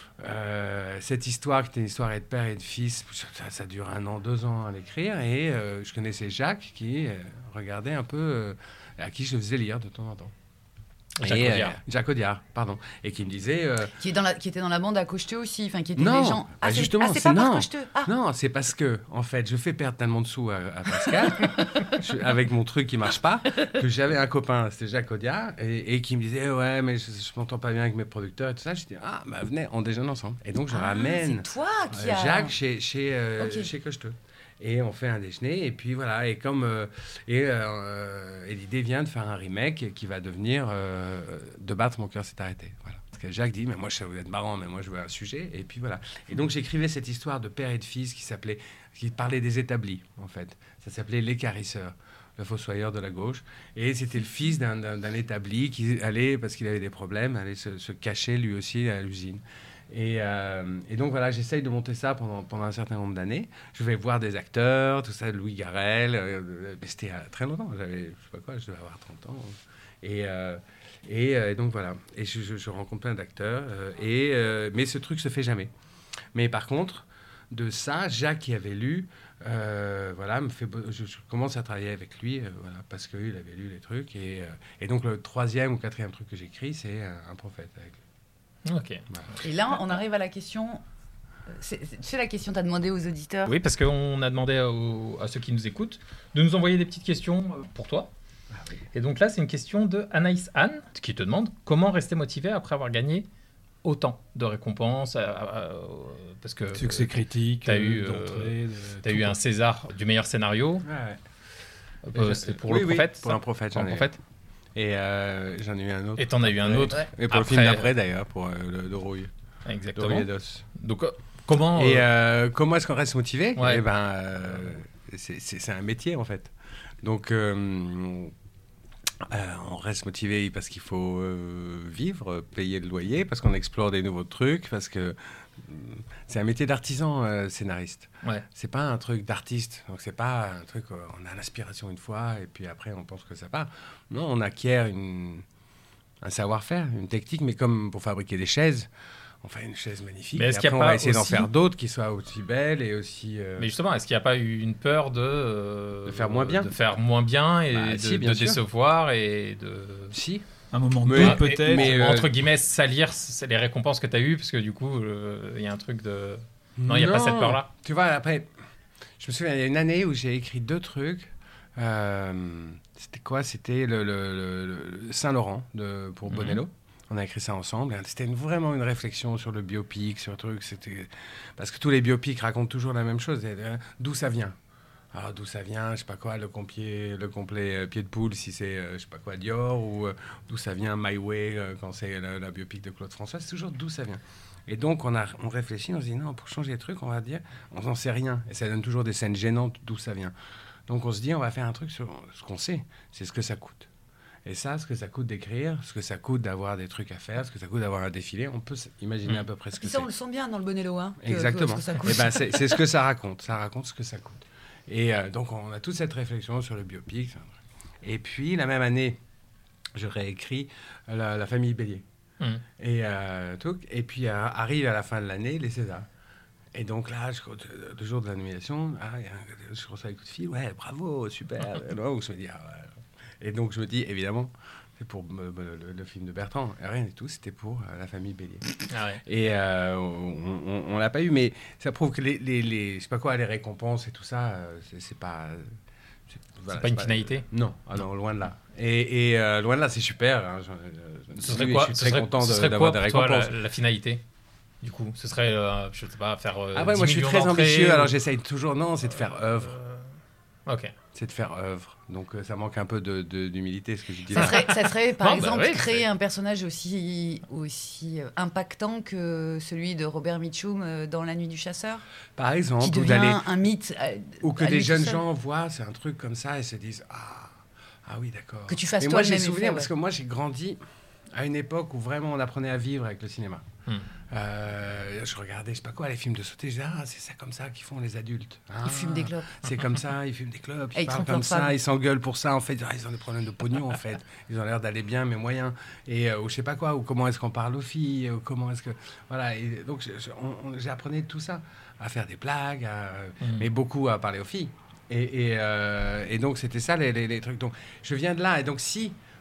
cette histoire, qui était une histoire de père et de fils, ça dure 1 an, 2 ans à l'écrire. Et je connaissais Jacques, qui regardait un peu, à qui je faisais lire de temps en temps. Jacques Audiard, pardon, et qui me disait qui était dans la bande à Cocheteux aussi, enfin qui était non, des gens. Justement, c'est pas par Cocheteux. Non, c'est parce que en fait, je fais perdre tellement de sous à Pascal avec mon truc qui marche pas que j'avais un copain, c'était Jacques Audiard, et qui me disait ouais, mais je m'entends pas bien avec mes producteurs et tout ça. Je dis venez, on déjeune ensemble. Et donc je ramène c'est toi qui a... Jacques chez Cocheteux. Et on fait un déjeuner, et puis voilà, et l'idée vient de faire un remake qui va devenir De battre mon cœur s'est arrêté. Voilà. Parce que Jacques dit, mais moi, ça vous être marrant, mais moi, je veux un sujet, et puis voilà. Et donc, j'écrivais cette histoire de père et de fils qui parlait des établis, en fait. Ça s'appelait L'écarisseur, le fossoyeur de la gauche. Et c'était le fils d'un établi qui allait, parce qu'il avait des problèmes, allait se cacher lui aussi à l'usine. Et donc voilà, j'essaye de monter ça pendant un certain nombre d'années. Je vais voir des acteurs, tout ça, Louis Garrel, mais c'était très longtemps, je devais avoir 30 ans. Et donc voilà, et je rencontre plein d'acteurs, mais ce truc se fait jamais. Mais par contre, de ça, Jacques qui avait lu, je commence à travailler avec lui, parce qu'il avait lu les trucs. Et donc le 3e ou 4e truc que j'écris, c'est Un prophète avec lui. Ok. Et là, on arrive à la question. C'est la question que tu as demandé aux auditeurs. Oui, parce qu'on a demandé à ceux qui nous écoutent de nous envoyer des petites questions pour toi. Oui. Et donc là, c'est une question de Anaïs Anne qui te demande comment rester motivé après avoir gagné autant de récompenses parce que succès critique, tu as eu un César du meilleur scénario. C'était pour Le Prophète. Pour Un prophète. Et j'en ai eu un autre. Et t'en as eu un autre. Et pour le film d'après, d'ailleurs, pour de Rouille. Exactement. De Rouille et d'Os. Donc, comment... Et comment est-ce qu'on reste motivé ? Ouais. C'est un métier, en fait. Donc, on reste motivé parce qu'il faut vivre, payer le loyer, parce qu'on explore des nouveaux trucs, parce que c'est un métier d'artisan, scénariste. Ouais. C'est pas un truc d'artiste. Donc c'est pas un truc on a l'inspiration une fois et puis après on pense que ça part. Non, on acquiert un savoir-faire, une technique, mais comme pour fabriquer des chaises, on fait une chaise magnifique. Mais et après on va essayer d'en faire d'autres qui soient aussi belles et aussi. Mais justement, est-ce qu'il n'y a pas eu une peur de faire moins bien, et de décevoir et de. Si. Un moment donné, peut-être. Mais entre guillemets, salir les récompenses que tu as eues, parce que du coup, il y a un truc de. Non, il n'y a pas cette peur-là. Tu vois, après, je me souviens, il y a une année où j'ai écrit 2 trucs. C'était quoi ? C'était le Saint-Laurent pour Bonello. On a écrit ça ensemble. C'était vraiment une réflexion sur le biopic, sur le truc. Parce que tous les biopics racontent toujours la même chose. D'où ça vient ? Alors, d'où ça vient, je sais pas quoi, le complet pied de poule, si c'est, je sais pas quoi, Dior, ou d'où ça vient My Way, quand c'est la biopic de Claude François, c'est toujours d'où ça vient. Et donc, on réfléchit, on se dit, non, pour changer les trucs, on va dire, on n'en sait rien. Et ça donne toujours des scènes gênantes d'où ça vient. Donc, on se dit, on va faire un truc sur ce qu'on sait, c'est ce que ça coûte. Et ça, ce que ça coûte d'écrire, ce que ça coûte d'avoir des trucs à faire, ce que ça coûte d'avoir un défilé, on peut imaginer à peu près ce que c'est. Ça, on le sent bien dans le Bonello, hein. Exactement. Que ça coûte. Et ben, c'est ce que ça raconte. Ça raconte ce que ça coûte. Et donc, on a toute cette réflexion sur le biopic. Et puis, la même année, je réécris La famille Bélier. Et puis, arrive à la fin de l'année, les Césars. Et donc là, le jour de la nomination, je reçois un coup de fil. Ouais, bravo, super. Donc, je me dis, et donc, je me dis, évidemment, c'est pour le film de Bertrand. Et rien du tout, c'était pour La famille Bélier. Ah ouais. Et on l'a pas eu, mais ça prouve que je sais pas quoi, les récompenses et tout ça, c'est pas... C'est pas une finalité. Non, loin de là. Et loin de là, c'est super. Hein, ce serait quoi, je suis très content d'avoir des récompenses. La finalité du coup, ce serait, je sais pas, faire. Moi je suis très ambitieux, alors j'essaye toujours. Non, c'est de faire œuvre. Ok. C'est de faire œuvre. Donc ça manque un peu d'humilité, ce que je dis. Ça serait par exemple, créer un personnage aussi impactant que celui de Robert Mitchum dans La Nuit du Chasseur. Par exemple, qui devient un mythe. Ou que des jeunes gens voient, c'est un truc comme ça et se disent ah oui, d'accord. Que tu fasses et toi moi, le même j'ai souvenir effet, parce que moi j'ai grandi à une époque où vraiment on apprenait à vivre avec le cinéma. Je regardais, je sais pas quoi, les films de sauté, je disais, c'est ça comme ça qu'ils font les adultes. Ils fument des clopes. C'est comme ça, ils fument des clopes, ils parlent comme ça, ils s'engueulent pour ça, en fait, ils ont des problèmes de pognon, en fait. Ils ont l'air d'aller bien, mais moyen. Et ou je sais pas quoi, ou comment est-ce qu'on parle aux filles, ou comment est-ce que... Voilà, et donc j'apprenais tout ça, à faire des blagues, mais beaucoup à parler aux filles. Et donc c'était ça les trucs. Donc je viens de là, et donc si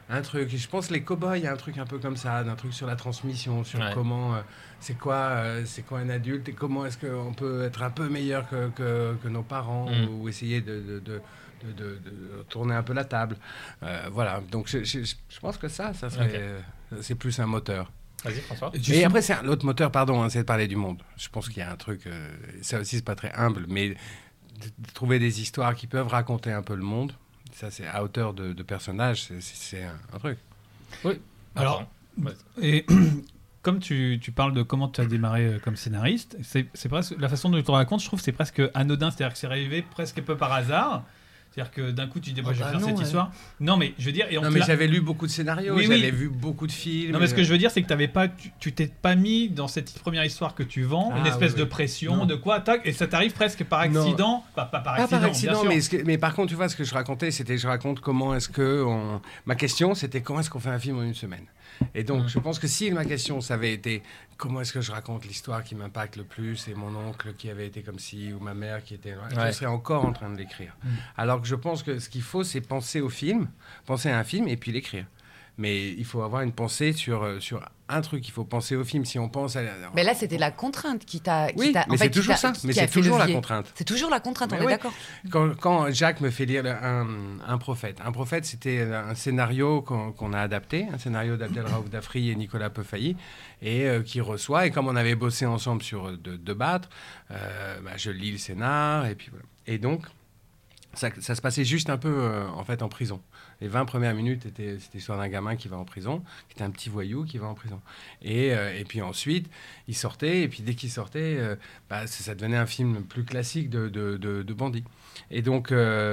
un truc. Je pense que les cow-boys, il y a un truc un peu comme ça, d'un truc sur la transmission, sur comment, c'est quoi un adulte et comment est-ce qu'on peut être un peu meilleur que nos parents ou essayer de tourner un peu la table. Voilà, donc je pense que ça serait, c'est plus un moteur. Vas-y, François. Et après, c'est l'autre moteur, c'est de parler du monde. Je pense qu'il y a un truc, ça aussi, c'est pas très humble, mais de trouver des histoires qui peuvent raconter un peu le monde. Ça, c'est à hauteur de personnages, c'est un truc. Oui. Alors, et comme tu parles de comment tu as démarré comme scénariste, c'est presque la façon dont tu te racontes, je trouve que c'est presque anodin, c'est-à-dire que c'est arrivé presque un peu par hasard. C'est-à-dire que d'un coup, tu dis, je vais faire cette histoire. Non, mais je veux dire... mais j'avais lu beaucoup de scénarios, j'avais vu beaucoup de films. Non, mais ce que je veux dire, c'est que tu t'es pas mis dans cette première histoire que tu vends, une espèce de pression, de quoi, tac, et ça t'arrive presque par accident. Pas par accident, bien sûr. Mais par contre, tu vois, ce que je racontais, je raconte comment est-ce que... Ma question, c'était comment est-ce qu'on fait un film en une semaine. Et donc, je pense que si ma question, ça avait été comment est-ce que je raconte l'histoire qui m'impacte le plus, et mon oncle qui avait été comme ci, ou ma mère qui était... Je serais encore en train de l'écrire. Alors que je pense que ce qu'il faut, c'est penser à un film, et puis l'écrire. Mais il faut avoir une pensée sur un truc. Il faut penser au film. Si on pense à... Mais là, c'était la contrainte qui t'a... mais c'est toujours ça. Mais c'est toujours la contrainte. C'est toujours la contrainte, on est d'accord. Quand Jacques me fait lire un prophète. Un prophète, c'était un scénario qu'on a adapté. Un scénario d'Abdelraouf Dafri et Nicolas Peufailly. Et qui reçoit. Et comme on avait bossé ensemble sur De Battre, je lis le scénar. Et puis voilà. Et donc... Ça se passait juste un peu en prison. Les 20 premières minutes c'était l'histoire d'un gamin qui va en prison, qui était un petit voyou qui va en prison. Et puis ensuite, il sortait, et puis dès qu'il sortait, ça devenait un film plus classique de bandit. Et donc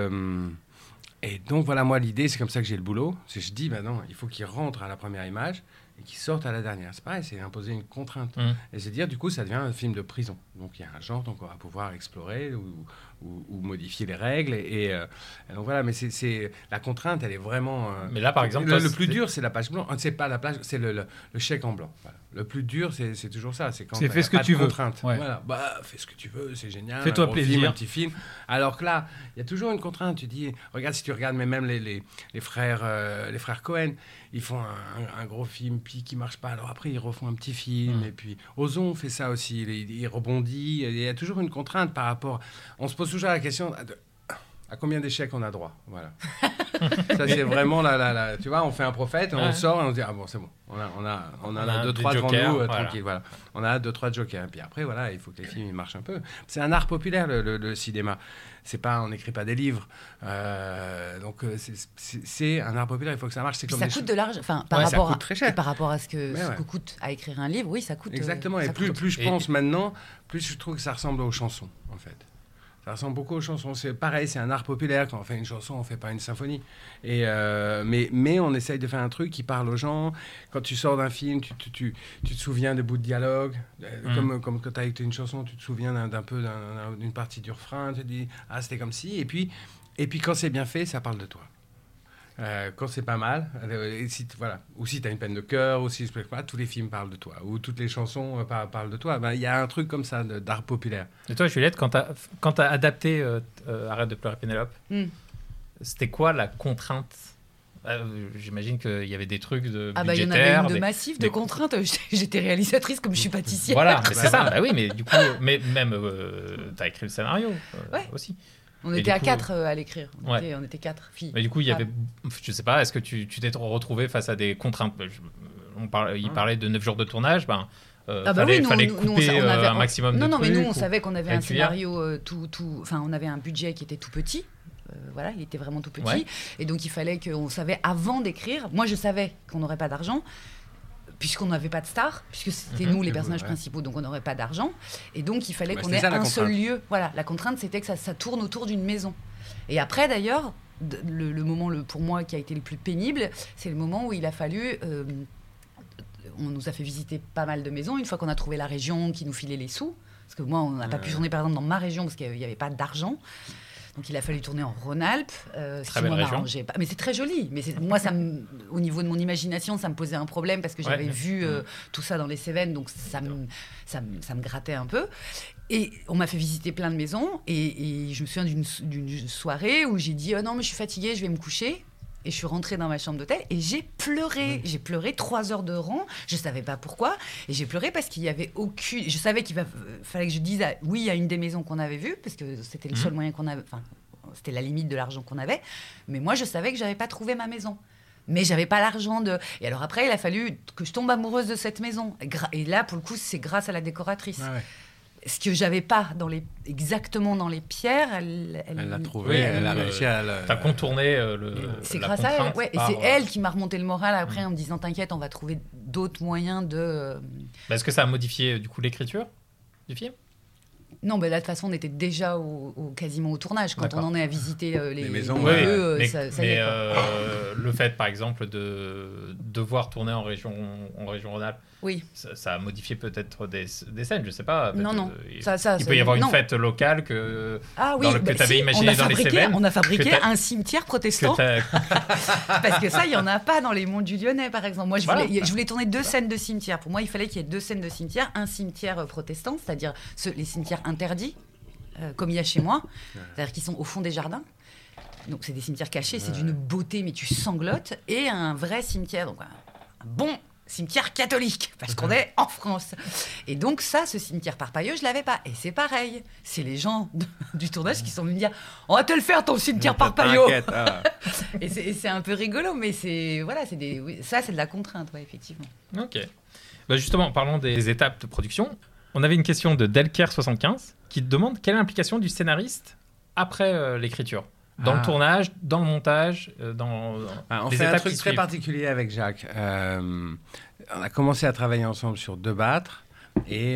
voilà, moi, l'idée, c'est comme ça que j'ai le boulot. C'est je dis, non, il faut qu'il rentre à la première image et qu'il sorte à la dernière. C'est pareil, c'est imposer une contrainte. Et c'est dire, du coup, ça devient un film de prison. Donc il y a un genre, donc on va pouvoir explorer ou modifier les règles. Et donc voilà, mais c'est la contrainte, elle est vraiment... mais là, par exemple... Le plus dur, c'est la page blanche. C'est pas la page, c'est le chèque en blanc. Voilà. Le plus dur, c'est toujours ça. C'est quand c'est fais ce que tu veux. Ouais. Voilà. Fais ce que tu veux, c'est génial. Fais-toi plaisir. Un petit film. Alors que là, il y a toujours une contrainte. Tu dis, regarde, si tu regardes, mais même les frères Cohen, ils font un gros film, puis qui marche pas. Alors après, ils refont un petit film. Et puis, Ozon fait ça aussi. Il rebondit. Il y a toujours une contrainte par rapport... On se pose toujours la question... À combien d'échecs on a droit, voilà. Ça, c'est vraiment tu vois, on fait un prophète, on sort et on se dit, ah bon, c'est bon. On a 2-3 devant nous, tranquille, voilà. On a 2-3 jokers. Et puis après, voilà, il faut que les films ils marchent un peu. C'est un art populaire, le cinéma. On n'écrit pas des livres. Donc, c'est un art populaire, il faut que ça marche. C'est comme ça coûte de l'argent. Enfin, par rapport à ce que coûte à écrire un livre, oui, ça coûte. Exactement. Et plus je pense maintenant, plus je trouve que ça ressemble aux chansons, en fait. Ça ressemble beaucoup aux chansons. C'est pareil, c'est un art populaire. Quand on fait une chanson, on ne fait pas une symphonie. Mais on essaye de faire un truc qui parle aux gens. Quand tu sors d'un film, tu te souviens de bouts de dialogue. Comme quand tu as écouté une chanson, tu te souviens d'une partie du refrain. Tu te dis, ah, c'était comme ci. Et puis quand c'est bien fait, ça parle de toi. Quand c'est pas mal, ou si tu as une peine de cœur, ou si tous les films parlent de toi, ou toutes les chansons parlent de toi. Il y a un truc comme ça d'art populaire. Et toi, Juliette, quand tu as adapté Arrête de pleurer Pénélope, c'était quoi la contrainte? J'imagine qu'il y avait des trucs de budgétaires. Il y en avait une de massif, de contraintes. J'étais réalisatrice comme je suis pâtissière. Voilà, c'est ça. Oui, mais du coup, même tu as écrit le scénario aussi. On était à 4 à l'écrire. On était 4 filles. Mais du coup, il y avait, je sais pas, est-ce que tu t'es retrouvé face à des contraintes? Il parlait de 9 jours de tournage. Fallait couper un maximum de trucs. Non, mais nous, on savait qu'on avait un scénario enfin, on avait un budget qui était tout petit. Voilà, il était vraiment tout petit. Ouais. Et donc, il fallait qu'on savait avant d'écrire. Moi, je savais qu'on n'aurait pas d'argent. Puisqu'on n'avait pas de stars, puisque c'était nous les personnages principaux, donc on n'aurait pas d'argent. Et donc, il fallait qu'on ait un seul lieu. Voilà, la contrainte, c'était que ça tourne autour d'une maison. Et après, d'ailleurs, le moment pour moi qui a été le plus pénible, c'est le moment où il a fallu... on nous a fait visiter pas mal de maisons, une fois qu'on a trouvé la région qui nous filait les sous. Parce que moi, on n'a pas pu tourner, par exemple, dans ma région, parce qu'il n'y avait pas d'argent. Donc, il a fallu tourner en Rhône-Alpes. Très belle région. Mais c'est très joli. Mais moi, au niveau de mon imagination, ça me posait un problème parce que j'avais vu tout ça dans les Cévennes. Donc, ça me grattait un peu. Et on m'a fait visiter plein de maisons. Et je me souviens d'une soirée où j'ai dit « Oh non, mais je suis fatiguée, je vais me coucher ». Et je suis rentrée dans ma chambre d'hôtel et j'ai pleuré. J'ai pleuré 3 heures de rang. Je ne savais pas pourquoi. Et j'ai pleuré parce qu'il n'y avait aucune... Je savais qu'il fallait que je dise oui à une des maisons qu'on avait vues, parce que c'était le seul moyen qu'on avait... Enfin, c'était la limite de l'argent qu'on avait. Mais moi, je savais que je n'avais pas trouvé ma maison. Mais je n'avais pas l'argent de... Et alors après, il a fallu que je tombe amoureuse de cette maison. Et là, pour le coup, c'est grâce à la décoratrice. Ah ouais. Ce que j'avais pas exactement dans les pierres, elle l'a trouvé, elle a réussi à... T'as contourné c'est grâce à elle, et c'est elle qui m'a remonté le moral après en me disant t'inquiète, on va trouver d'autres moyens de... Est-ce que ça a modifié du coup l'écriture du film ? Non, mais là, de toute façon, on était déjà quasiment au tournage. Quand on en est à visiter les maisons, mais ça y est. Le fait, par exemple, de devoir tourner en région Rhône-Alpes, oui. Ça a modifié peut-être des scènes, je ne sais pas. Non. Il peut y avoir une fête locale que tu avais imaginé dans les Cévennes. On a fabriqué un cimetière protestant. Parce que ça, il n'y en a pas dans les monts du Lyonnais, par exemple. Moi, je voulais tourner 2 scènes de cimetière. Pour moi, il fallait qu'il y ait 2 scènes de cimetière. Un cimetière protestant, c'est-à-dire les cimetières interdits, comme il y a chez moi, c'est-à-dire qu'ils sont au fond des jardins. Donc, c'est des cimetières cachés, c'est d'une beauté, mais tu sanglotes. Et un vrai cimetière, donc un bon cimetière catholique, parce qu'on est en France. Et donc ça, ce cimetière Parpaillot, je l'avais pas. Et c'est pareil. C'est les gens du tournage qui sont venus me dire « On va te le faire, ton cimetière Parpaillot !» Et c'est un peu rigolo, mais ça, c'est de la contrainte, effectivement. Ok. Justement, parlons des étapes de production. On avait une question de Delker75 qui te demande quelle est l'implication du scénariste après l'écriture ? Dans le tournage, dans le montage, dans on fait un truc très particulier avec Jacques. On a commencé à travailler ensemble sur 2 Battre et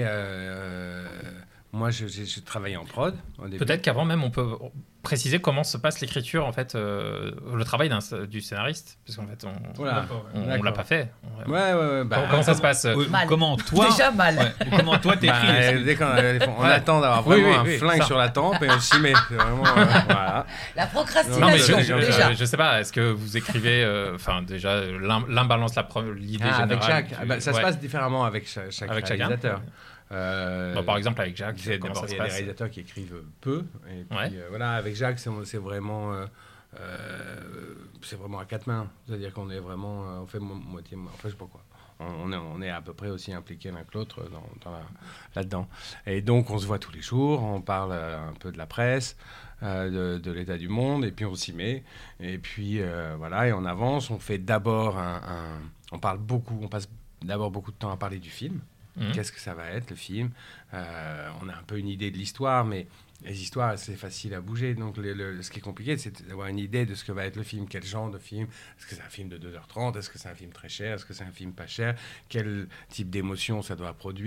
moi, je travaillais en prod au début. Peut-être qu'avant même, on peut préciser comment se passe l'écriture, en fait, le travail du scénariste, parce qu'en fait, on l'a pas fait. Comment ça se passe Comment toi déjà mal. Comment toi t'écris dès on attend d'avoir vraiment un flingue sur la tempe et on s'y met. Vraiment, voilà. La procrastination. Je sais pas. Est-ce que vous écrivez déjà l'un balance l'idée générale avec Jacques. Ça se passe différemment avec chaque réalisateur. Par exemple avec Jacques, il y a des réalisateurs qui écrivent peu et puis avec Jacques c'est vraiment à 4 mains, c'est-à-dire qu'on est vraiment on fait moitié, enfin je sais pas quoi, on est à peu près aussi impliqués l'un que l'autre là-dedans, et donc on se voit tous les jours, on parle un peu de la presse, de l'état du monde, et puis on s'y met, et puis et on avance, on fait d'abord on passe d'abord beaucoup de temps à parler du film. Qu'est-ce que ça va être, le film ? On a un peu une idée de l'histoire, mais les histoires, c'est facile à bouger. Donc, ce qui est compliqué, c'est d'avoir une idée de ce que va être le film. Quel genre de film ? Est-ce que c'est un film de 2h30 ? Est-ce que c'est un film très cher ? Est-ce que c'est un film pas cher ? Quel type d'émotion ça doit produire ?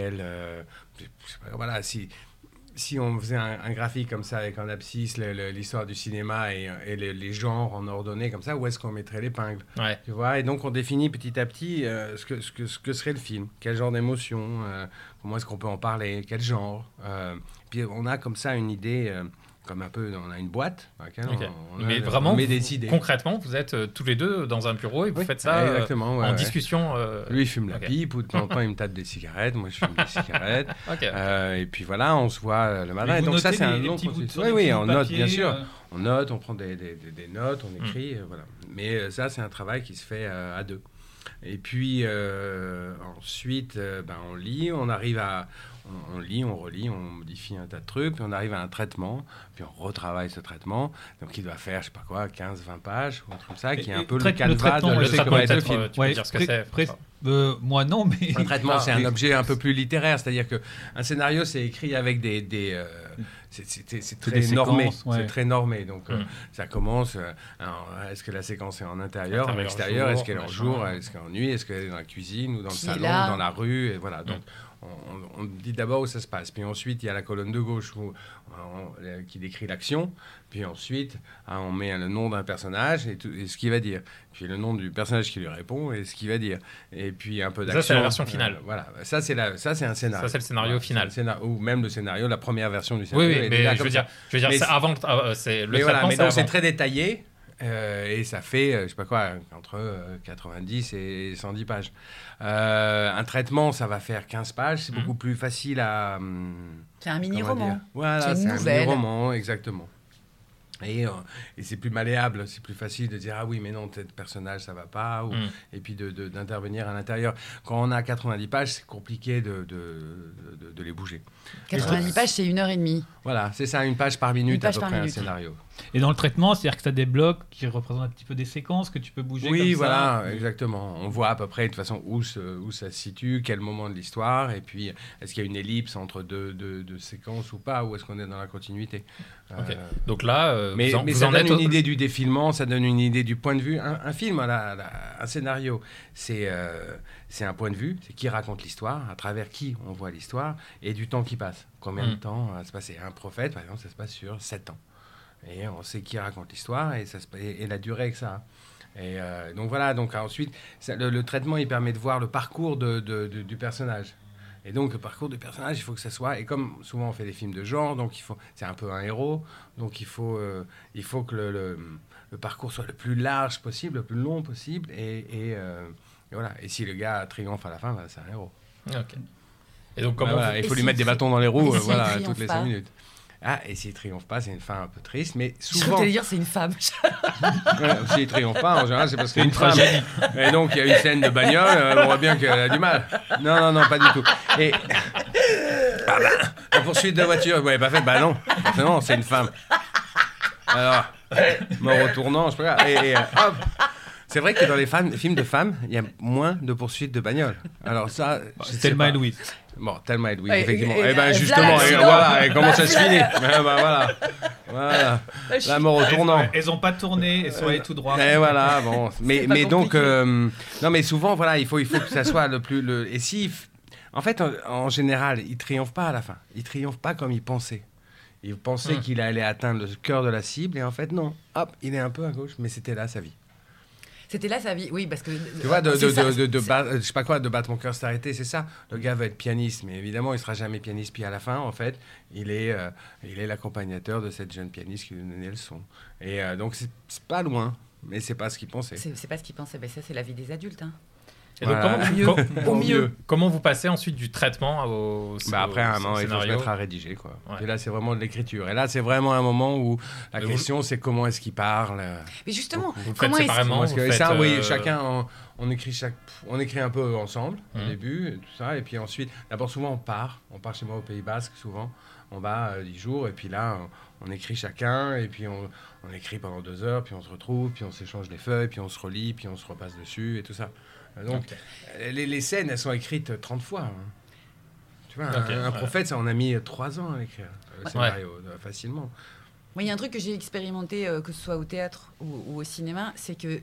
Si on faisait un graphique comme ça avec un abscisse, l'histoire du cinéma et les genres en ordonnée comme ça, où est-ce qu'on mettrait l'épingle ? Tu vois ? Et donc on définit petit à petit ce que serait le film, quel genre d'émotion, comment est-ce qu'on peut en parler, quel genre. Puis on a comme ça une idée, comme un peu, on a une boîte dans laquelle on met des idées. Concrètement, vous êtes tous les deux dans un bureau et vous faites ça en discussion. Lui, il fume la pipe, ou de temps en temps, il me tape des cigarettes, moi, je fume des cigarettes. Et puis voilà, on se voit le matin. Et donc ça, c'est un long processus. Oui, on note, bien sûr. On note, on prend des notes, on écrit, voilà. Mais ça, c'est un travail qui se fait à 2. Et puis ensuite, on lit, on arrive à... On lit, on relit, on modifie un tas de trucs, puis on arrive à un traitement, puis on retravaille ce traitement, donc il doit faire, 15-20 pages, ou un truc comme ça, qui est un peu le canevas de le film. Tu peux dire ce que c'est. Moi non, mais... Un traitement, c'est un objet un peu plus littéraire, c'est-à-dire qu'un scénario, c'est écrit avec c'est très normé, c'est très normé, donc ça commence, est-ce que la séquence est en intérieur, en extérieur, est-ce qu'elle est en jour, est-ce qu'elle est en nuit, est-ce qu'elle est dans la cuisine, ou dans le salon, dans la rue, et voilà, donc... On dit d'abord où ça se passe, puis ensuite il y a la colonne de gauche qui décrit l'action, puis ensuite on met le nom d'un personnage et ce qu'il va dire, puis le nom du personnage qui lui répond et ce qu'il va dire, et puis un peu d'action. Ça c'est la version finale. Voilà, ça c'est un scénario. Ça c'est le scénario final. Ou même le scénario, la première version du scénario. Oui, mais je veux dire, c'est avant. C'est le traitement. Mais donc c'est très détaillé. Et ça fait, entre 90 et 110 pages. Un traitement, ça va faire 15 pages. C'est beaucoup plus facile à... c'est un mini-roman. Voilà, c'est un mini-roman, exactement. Et c'est plus malléable, c'est plus facile de dire ah oui mais non tel personnage ça va pas et puis d'intervenir à l'intérieur. Quand on a 90 pages c'est compliqué de les bouger. 90 pages c'est 1h30. Voilà, c'est ça, une page par minute à peu près un scénario. Et dans le traitement, c'est-à-dire que tu as des blocs qui représentent un petit peu des séquences que tu peux bouger comme ça. Oui, voilà, exactement. On voit à peu près de toute façon où ça se situe, quel moment de l'histoire, et puis est-ce qu'il y a une ellipse entre deux séquences ou pas, ou est-ce qu'on est dans la continuité. Okay. Donc là, mais ça donne une idée du défilement, ça donne une idée du point de vue. Un film, un scénario, c'est un point de vue, c'est qui raconte l'histoire, à travers qui on voit l'histoire, et du temps qui passe. Combien de temps ça se passe. Un prophète, par exemple, ça se passe sur 7 ans. Et on sait qui raconte l'histoire et la durée que ça a. Et donc voilà, donc ensuite, le traitement, il permet de voir le parcours du personnage. Et donc, le parcours du personnage, il faut que ça soit... Et comme souvent, on fait des films de genre, donc c'est un peu un héros, donc il faut que le parcours soit le plus large possible, le plus long possible, et voilà. Et si le gars triomphe à la fin, c'est un héros. Ok. Et donc, il faut lui mettre des bâtons dans les roues toutes les 5 minutes. Ah, et s'il triomphe pas, c'est une fin un peu triste, mais souvent... Je voulais dire, c'est une femme. S'il triomphe pas, en général, c'est parce que c'est une femme. Et donc, il y a une scène de bagnole, on voit bien qu'elle a du mal. Non, pas du tout. Et... la poursuite de voiture, vous l'avez pas fait? Bah non, forcément, c'est une femme. Alors, mort au tournant, je sais pas. Et hop. C'est vrai que dans les films de femmes, il y a moins de poursuites de bagnole. Alors ça... Thelma et Louise. Bon, Thelma et Louise, effectivement. Et ben justement, voilà, et comment ça se finit? Voilà. La mort au tournant. Elles n'ont pas tourné, elles sont allées tout droit. Et voilà, bon. Mais donc, non, mais souvent, voilà, il faut que ça soit le plus... Et si... En fait, en général, il ne triomphe pas à la fin. Il ne triomphe pas comme il pensait. Il pensait qu'il allait atteindre le cœur de la cible, et en fait, non. Hop, il est un peu à gauche, mais c'était là sa vie. C'était là sa vie, oui, parce que... Tu vois, je sais pas quoi, de battre mon cœur, c'est arrêté, c'est ça. Le gars va être pianiste, mais évidemment, il sera jamais pianiste. Puis à la fin, en fait, il est l'accompagnateur de cette jeune pianiste qui lui donnait le son. Et donc, c'est pas loin, mais c'est pas ce qu'il pensait. C'est pas ce qu'il pensait, mais ça, c'est la vie des adultes, hein. Et donc, comment vous passez ensuite du traitement au après un moment, il faut se mettre à rédiger, quoi. Ouais. Et là, c'est vraiment de l'écriture. Et là, c'est vraiment un moment où la question, c'est comment est-ce qu'il parle. Mais justement, vous faites séparément. Chacun, on écrit un peu ensemble au début, et tout ça. Et puis ensuite, d'abord, souvent, on part chez moi au Pays Basque, souvent. On va 10 jours, et puis là, on écrit chacun, et puis on écrit pendant 2 heures, puis on se retrouve, puis on s'échange les feuilles, puis on se relit, puis on se repasse dessus, et tout ça. Donc, les scènes, elles sont écrites 30 fois. Hein. Tu vois, un prophète, ça, on a mis 3 ans à écrire le scénario, facilement. Moi, il y a un truc que j'ai expérimenté, que ce soit au théâtre ou au cinéma, c'est que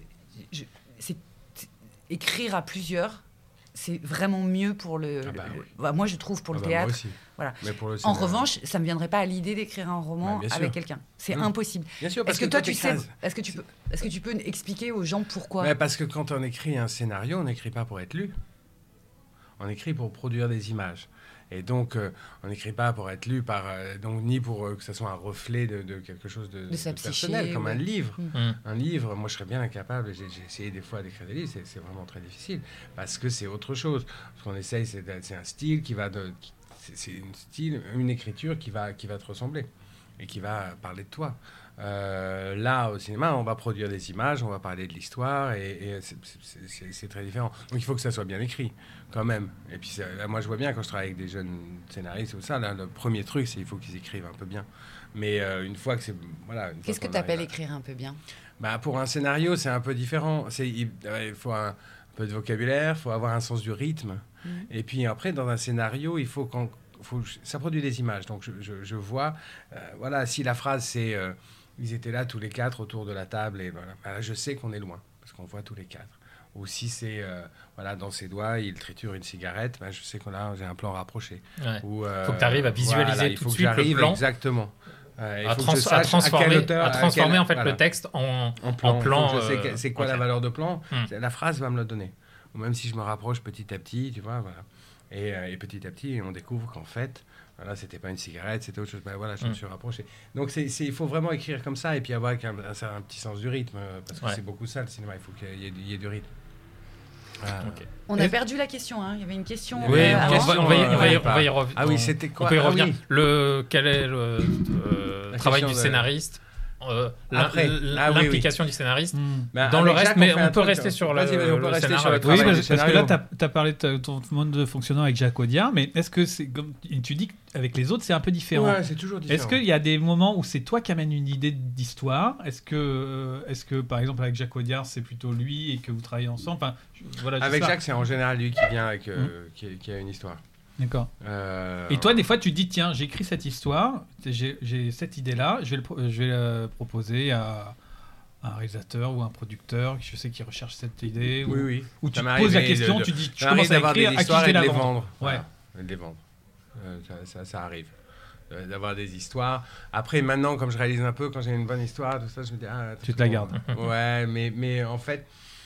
écrire à plusieurs, c'est vraiment mieux pour moi, je trouve, pour le théâtre. Moi aussi. Voilà. Mais pour le en revanche, ça ne me viendrait pas à l'idée d'écrire un roman avec quelqu'un. C'est impossible. Bien sûr, parce que toi, tu sais, est-ce que tu peux expliquer aux gens pourquoi? Parce que quand on écrit un scénario, on n'écrit pas pour être lu. On écrit pour produire des images. Et donc, on n'écrit pas pour être lu ni pour que ça soit un reflet de quelque chose de personnel, comme un livre. Un livre, moi, je serais bien incapable. J'ai essayé des fois d'écrire des livres, c'est vraiment très difficile, parce que c'est autre chose. Ce qu'on essaye, c'est un style qui va c'est une écriture qui va te ressembler et qui va parler de toi. Là, au cinéma, on va produire des images, on va parler de l'histoire, et c'est très différent. Donc, il faut que ça soit bien écrit, quand même. Et puis, moi, je vois bien quand je travaille avec des jeunes scénaristes ou ça, là, le premier truc, c'est qu'il faut qu'ils écrivent un peu bien. Mais une fois que c'est... Voilà, qu'est-ce que tu appelles écrire un peu bien? Pour un scénario, c'est un peu différent. Il faut un peu de vocabulaire, il faut avoir un sens du rythme. Et puis après, dans un scénario, il faut ça produit des images. Donc, je vois... si la phrase, c'est... ils étaient là tous les 4 autour de la table, et voilà. Là, je sais qu'on est loin, parce qu'on voit tous les 4. Ou si c'est, dans ses doigts, il triture une cigarette, je sais que là, j'ai un plan rapproché. Ouais. Faut que tu arrives à visualiser tout de suite le plan. Exactement. À transformer en fait le texte en plan. Je sais c'est quoi la valeur de plan. La phrase va me le donner. Ou même si je me rapproche petit à petit, tu vois, voilà. Et petit à petit, on découvre qu'en fait, voilà, c'était pas une cigarette, c'était autre chose. Je me suis rapproché. Donc, il faut vraiment écrire comme ça, et puis avoir un petit sens du rythme, parce que c'est beaucoup ça, le cinéma. Il faut qu'il y ait du rythme. On a perdu la question, hein. Il y avait une question. Oui, on va y revenir. Ah oui, c'était quoi? On peut y revenir. Quel est le travail du scénariste l'implication du scénariste dans le reste, mais on peut rester sur le scénario. Oui, parce que là, tu as parlé de ton mode de fonctionnement avec Jacques Audiard, mais est-ce que c'est comme tu dis qu'avec les autres, c'est un peu différent? Ouais, c'est toujours différent. Est-ce qu'il y a des moments où c'est toi qui amènes une idée d'histoire? Est-ce que par exemple, avec Jacques Audiard, c'est plutôt lui et que vous travaillez ensemble? Enfin, voilà, avec Jacques, c'est en général lui qui vient avec qui a une histoire. D'accord. Et toi, des fois, tu dis tiens, j'écris cette histoire, j'ai cette idée-là, je vais la proposer à un réalisateur ou un producteur, je sais qui recherche cette idée. Oui. Ou tu te poses la question, tu dis je commence à écrire, à qui je vais la vendre. Ouais. Les vendre. Ça arrive. D'avoir des histoires. Après, maintenant, comme je réalise un peu, quand j'ai une bonne histoire, tout ça, je me dis tu te la gardes. Ouais, mais en fait,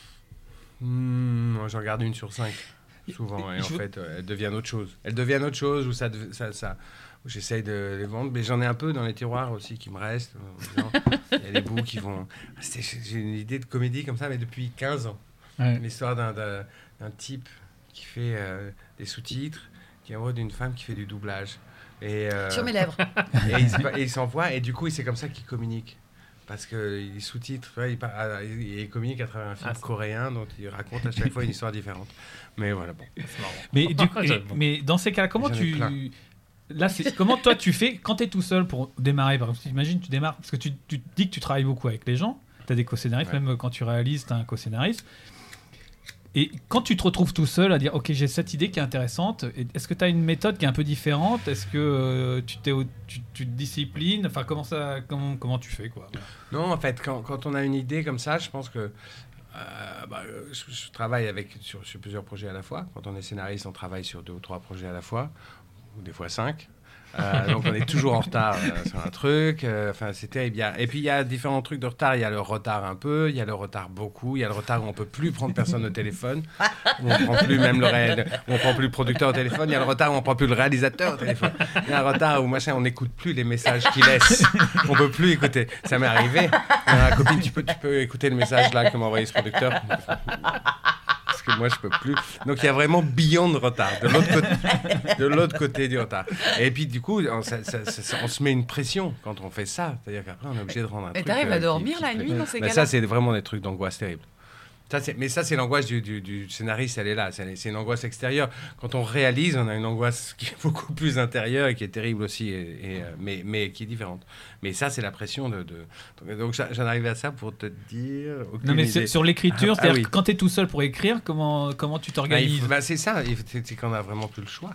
j'en garde 1 sur 5. Souvent, et en fait, elles deviennent autre chose. Elles deviennent autre chose où où j'essaye de les vendre, mais j'en ai un peu dans les tiroirs aussi qui me restent. Il y a des bouts qui vont... J'ai une idée de comédie comme ça, mais depuis 15 ans. Ouais. L'histoire d'un type qui fait des sous-titres, qui est amoureux d'une femme qui fait du doublage. Sur mes lèvres. Et il s'envoie, et du coup, c'est comme ça qu'il communique. Parce qu'il sous-titre, il communique à travers un film coréen dont il raconte à chaque fois une histoire différente. Mais voilà, bon. C'est marrant. Mais dans ces cas-là, comment comment toi tu fais quand tu es tout seul pour démarrer? Par exemple, imagine tu démarres, parce que tu dis que tu travailles beaucoup avec les gens, tu as des co-scénaristes, même quand tu réalises, tu as un co-scénariste. Et quand tu te retrouves tout seul à dire ok, j'ai cette idée qui est intéressante, est-ce que tu as une méthode qui est un peu différente? Est-ce que tu te disciplines? Enfin, comment tu fais quoi? Non, en fait, quand on a une idée comme ça, je pense que je travaille sur plusieurs projets à la fois. Quand on est scénariste, on travaille sur 2 ou 3 projets à la fois, ou des fois 5. Donc on est toujours en retard sur un truc. C'est terrible. Et puis il y a différents trucs de retard. Il y a le retard un peu, il y a le retard beaucoup, il y a le retard où on peut plus prendre personne au téléphone, où on prend plus même on prend plus le producteur au téléphone. Il y a le retard où on prend plus le réalisateur au téléphone. Il y a le retard où on n'écoute plus les messages qu'il laisse. On peut plus écouter. Ça m'est arrivé. Copine, tu peux écouter le message là que m'a envoyé ce producteur. Que moi je peux plus. Donc il y a vraiment beyond retard, de l'autre côté du retard. Et puis du coup on se met une pression quand on fait ça, c'est-à-dire qu'après on est obligé de rendre un truc. Et t'arrives à dormir la nuit dans ces cas-là? Ça c'est vraiment des trucs d'angoisse terribles. Mais ça c'est l'angoisse du scénariste, elle est là, c'est une angoisse extérieure. Quand on réalise, on a une angoisse qui est beaucoup plus intérieure et qui est terrible aussi, mais qui est différente. Mais ça c'est la pression donc j'en arrive à ça pour te dire. Non mais sur l'écriture, c'est-à-dire que quand tu es tout seul pour écrire, comment tu t'organises? C'est ça, c'est quand on a vraiment plus le choix.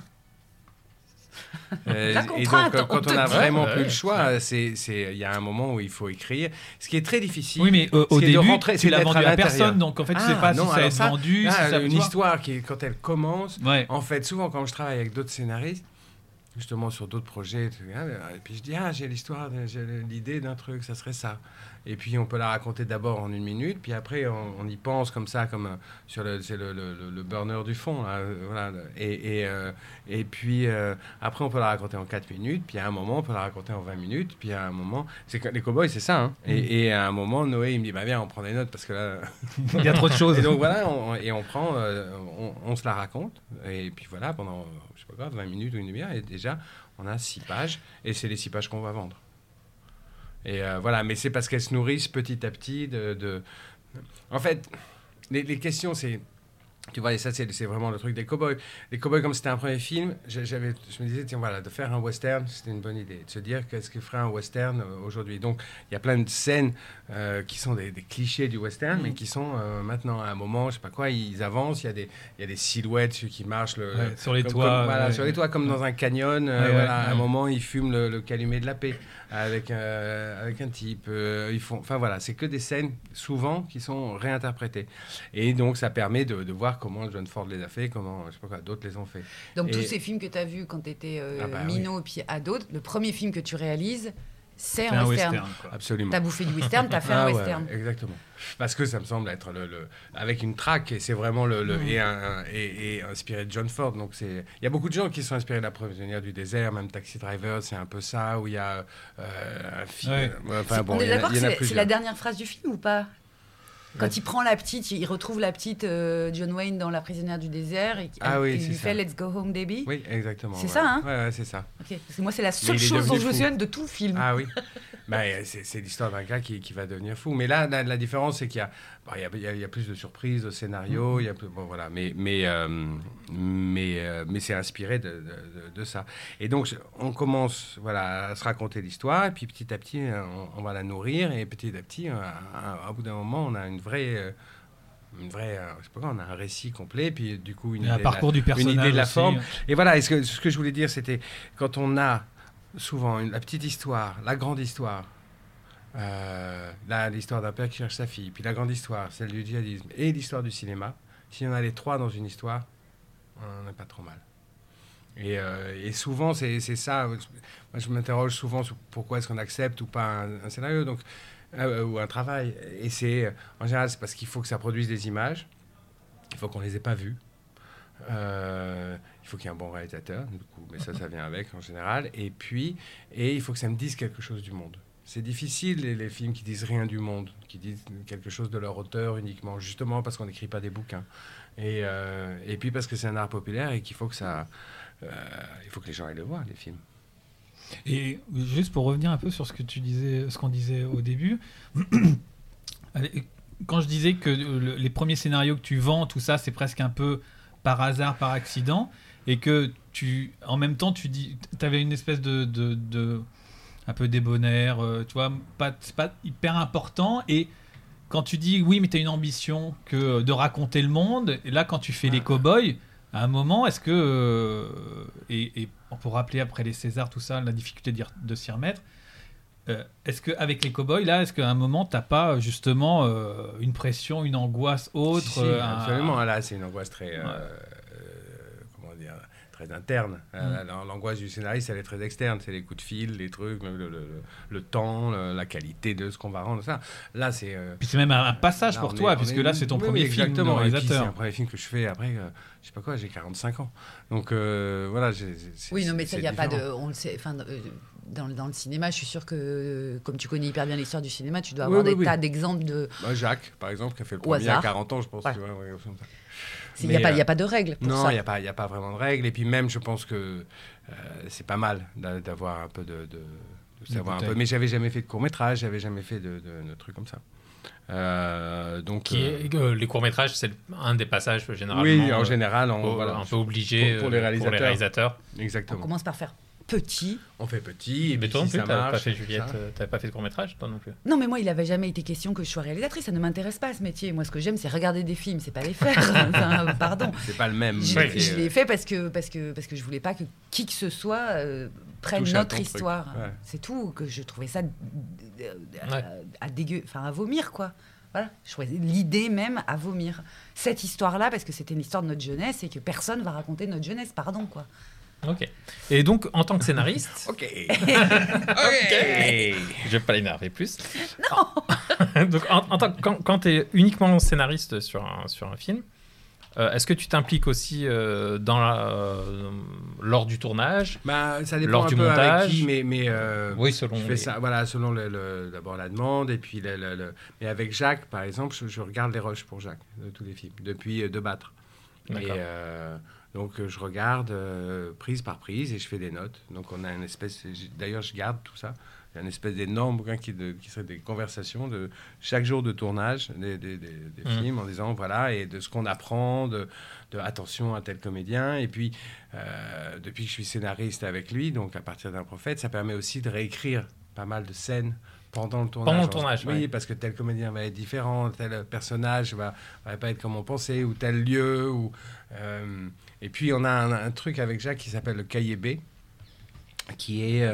Et donc quand on a vraiment plus le choix, il y a un moment où il faut écrire, ce qui est très difficile. Oui, mais au début tu l'as vendu à personne, donc en fait tu sais pas si ça va être vendu. Une histoire qui, quand elle commence, en fait souvent quand je travaille avec d'autres scénaristes, justement sur d'autres projets, et puis je dis j'ai l'idée d'un truc, ça serait ça. Et puis on peut la raconter d'abord en 1 minute, puis après on y pense comme ça, comme sur le burner du fond. Là, voilà. Et puis après on peut la raconter en 4 minutes, puis à un moment on peut la raconter en 20 minutes, puis à un moment, les cow-boys c'est ça. Hein. Et à un moment Noé il me dit viens on prend des notes parce que là il y a trop de choses. Et donc voilà, on prend, on se la raconte, et puis voilà pendant je sais pas quoi 20 minutes ou 1 demi-heure, et déjà on a 6 pages, et c'est les 6 pages qu'on va vendre. Et voilà, mais c'est parce qu'elles se nourrissent petit à petit En fait, les questions, c'est... Tu vois, et ça, c'est vraiment le truc des cow-boys. Les cow-boys, comme c'était un premier film, je me disais, tiens, voilà, de faire un western, c'était une bonne idée. De se dire, qu'est-ce que ferait un western aujourd'hui? Donc, il y a plein de scènes qui sont des clichés du western, mais qui sont maintenant, à un moment, je sais pas quoi, ils avancent, il y a des silhouettes qui marchent sur les toits. Sur les toits, comme dans un canyon. À un moment, ils fument le calumet de la paix avec un type. Enfin, voilà, c'est que des scènes, souvent, qui sont réinterprétées. Et donc, ça permet de voir comment John Ford les a fait, comment je sais pas quoi, d'autres les ont fait. Donc tous ces films que tu as vus quand tu étais minot puis ado, le premier film que tu réalises, c'est un western. Absolument. Tu as bouffé du western, tu as fait un western. Ouais, exactement. Parce que ça me semble être avec une traque, et c'est vraiment et inspiré de John Ford. Donc il y a beaucoup de gens qui sont inspirés de La Prisonnière du désert, même Taxi Driver, c'est un peu ça, où il y a un film. Ouais. On est d'accord que c'est la dernière phrase du film ou pas? Quand il prend la petite, il retrouve la petite John Wayne dans La Prisonnière du désert et il lui fait Let's Go Home Baby. Oui, exactement. C'est ça, hein? Ouais, c'est ça. Ok. Parce que moi, c'est la seule chose dont je me souviens de tout le film. Ah oui. C'est l'histoire d'un gars qui va devenir fou. Mais là, la différence, c'est qu'il y a plus de surprises au scénario. Il y a plus, voilà. Mais c'est inspiré de ça. Et donc, on commence à se raconter l'histoire. Et puis, petit à petit, on va la nourrir. Et petit à petit, à bout d'un moment, on a une vraie, je sais pas quoi, on a un récit complet, puis du coup un parcours du personnage, une idée de la aussi. forme. Et voilà, ce que je voulais dire, c'était quand on a souvent la petite histoire, la grande histoire, l'histoire d'un père qui cherche sa fille, puis la grande histoire, celle du djihadisme, et l'histoire du cinéma, si on a les trois dans une histoire, on n'est pas trop mal. Et souvent, c'est ça. Moi, je m'interroge souvent sur pourquoi est-ce qu'on accepte ou pas un scénario. Donc, ou un travail. Et en général, c'est parce qu'il faut que ça produise des images. Il faut qu'on les ait pas vues. Il faut qu'il y ait un bon réalisateur, du coup, mais ça vient avec en général. Et il faut que ça me dise quelque chose du monde. C'est difficile, les films qui disent rien du monde, qui disent quelque chose de leur auteur uniquement, justement parce qu'on n'écrit pas des bouquins. Et puis parce que c'est un art populaire et qu'il faut que il faut que les gens aillent le voir, les films. Et juste pour revenir un peu sur ce qu'on disait au début, quand je disais que les premiers scénarios que tu vends, tout ça, c'est presque un peu par hasard, par accident, et que en même temps, tu avais une espèce de un peu débonnaire, tu vois, c'est pas hyper important. Et quand tu dis oui, mais tu as une ambition que de raconter le monde, et là, quand tu fais les cow-boys, à un moment, est-ce que et on peut rappeler après les Césars, tout ça, la difficulté de s'y remettre. Est-ce qu'avec les cow-boys, là, est-ce qu'à un moment, tu n'as pas justement une pression, une angoisse autre Si, absolument. Là, c'est une angoisse très, très interne. L'angoisse du scénariste, elle est très externe. C'est les coups de fil, les trucs, le temps, la qualité de ce qu'on va rendre. Ça. Là, c'est... Puis c'est même un passage pour toi, puisque là, c'est ton premier film de réalisateur. C'est un premier film que je fais après... je sais pas quoi, j'ai 45 ans. Donc voilà, oui, non, mais ça, il n'y a pas de... On le sait, dans le cinéma, je suis sûr que, comme tu connais hyper bien l'histoire du cinéma, tu dois avoir des tas d'exemples de... Jacques, par exemple, qui a fait le premier à 40 ans, je pense. Tu vois, il n'y a pas de règles pour ça. Non, il n'y a pas vraiment de règles. Et puis même, je pense que c'est pas mal d'avoir un peu de savoir un peu. Mais j'avais jamais fait de court-métrage, j'avais jamais fait de trucs comme ça. Donc, les courts-métrages, c'est un des passages généralement. Oui, en général, un peu obligé pour les réalisateurs. Exactement. On commence par faire petit. On fait petit. Et mais toi non plus, t'avais pas fait Juliette, t'avais pas fait de court-métrage, toi non plus. Non, mais moi, il n'avait jamais été question que je sois réalisatrice. Ça ne m'intéresse pas, ce métier. Moi, ce que j'aime, c'est regarder des films, c'est pas les faire. Pardon. C'est pas le même. Je l'ai fait parce que je voulais pas que qui que ce soit prenne notre histoire. Ouais. C'est tout. Que je trouvais ça à vomir, quoi. Voilà, je choisis l'idée même à vomir. Cette histoire-là, parce que c'était une histoire de notre jeunesse et que personne va raconter notre jeunesse, pardon, quoi. Ok. Et donc, en tant que scénariste... Ok. Je vais pas l'énerver plus. Non. Donc, quand tu es uniquement scénariste sur un film, est-ce que tu t'impliques aussi lors du tournage, ça dépend lors un du peu montage, avec qui, mais oui, selon je fais ça, voilà, selon d'abord la demande, et puis mais avec Jacques, par exemple, je regarde les rushs pour Jacques de tous les films depuis De Battre. D'accord. Et donc je regarde prise par prise et je fais des notes. Donc on a une espèce, d'ailleurs je garde tout ça. Il y a une espèce d'énorme bouquin qui serait des conversations de chaque jour de tournage des films, en disant voilà, et de ce qu'on apprend, de attention à tel comédien. Et puis depuis que je suis scénariste avec lui, donc à partir d'un prophète, ça permet aussi de réécrire pas mal de scènes pendant le tournage. Oui, ouais. Parce que tel comédien va être différent, tel personnage va pas être comme on pensait, ou tel lieu. Et puis on a un truc avec Jacques qui s'appelle le cahier B, qui est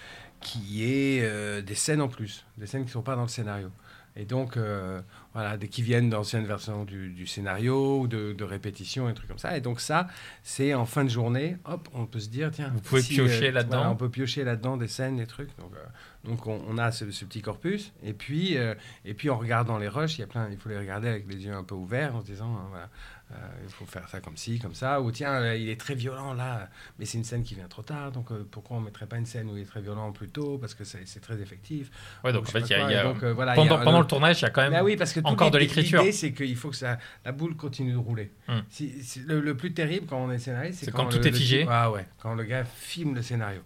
des scènes en plus, des scènes qui ne sont pas dans le scénario. Et donc, qui viennent d'anciennes versions du scénario, ou de répétitions, et trucs comme ça. Et donc ça, c'est en fin de journée, hop, on peut se dire, tiens... Vous pouvez piocher là-dedans. Voilà, on peut piocher là-dedans des scènes, des trucs. Donc on a ce petit corpus. Et puis en regardant les rushs, il faut les regarder avec les yeux un peu ouverts, en se disant, il faut faire ça comme ci, comme ça. Ou tiens, il est très violent là, mais c'est une scène qui vient trop tard. Donc pourquoi on ne mettrait pas une scène où il est très violent plus tôt, parce que c'est très effectif. Ouais, donc en fait, pendant le tournage, il y a quand même parce que encore de l'écriture. L'idée, c'est qu'il faut que la boule continue de rouler. Le plus terrible quand on est scénariste, c'est quand tout est figé. Quand le gars filme le scénario.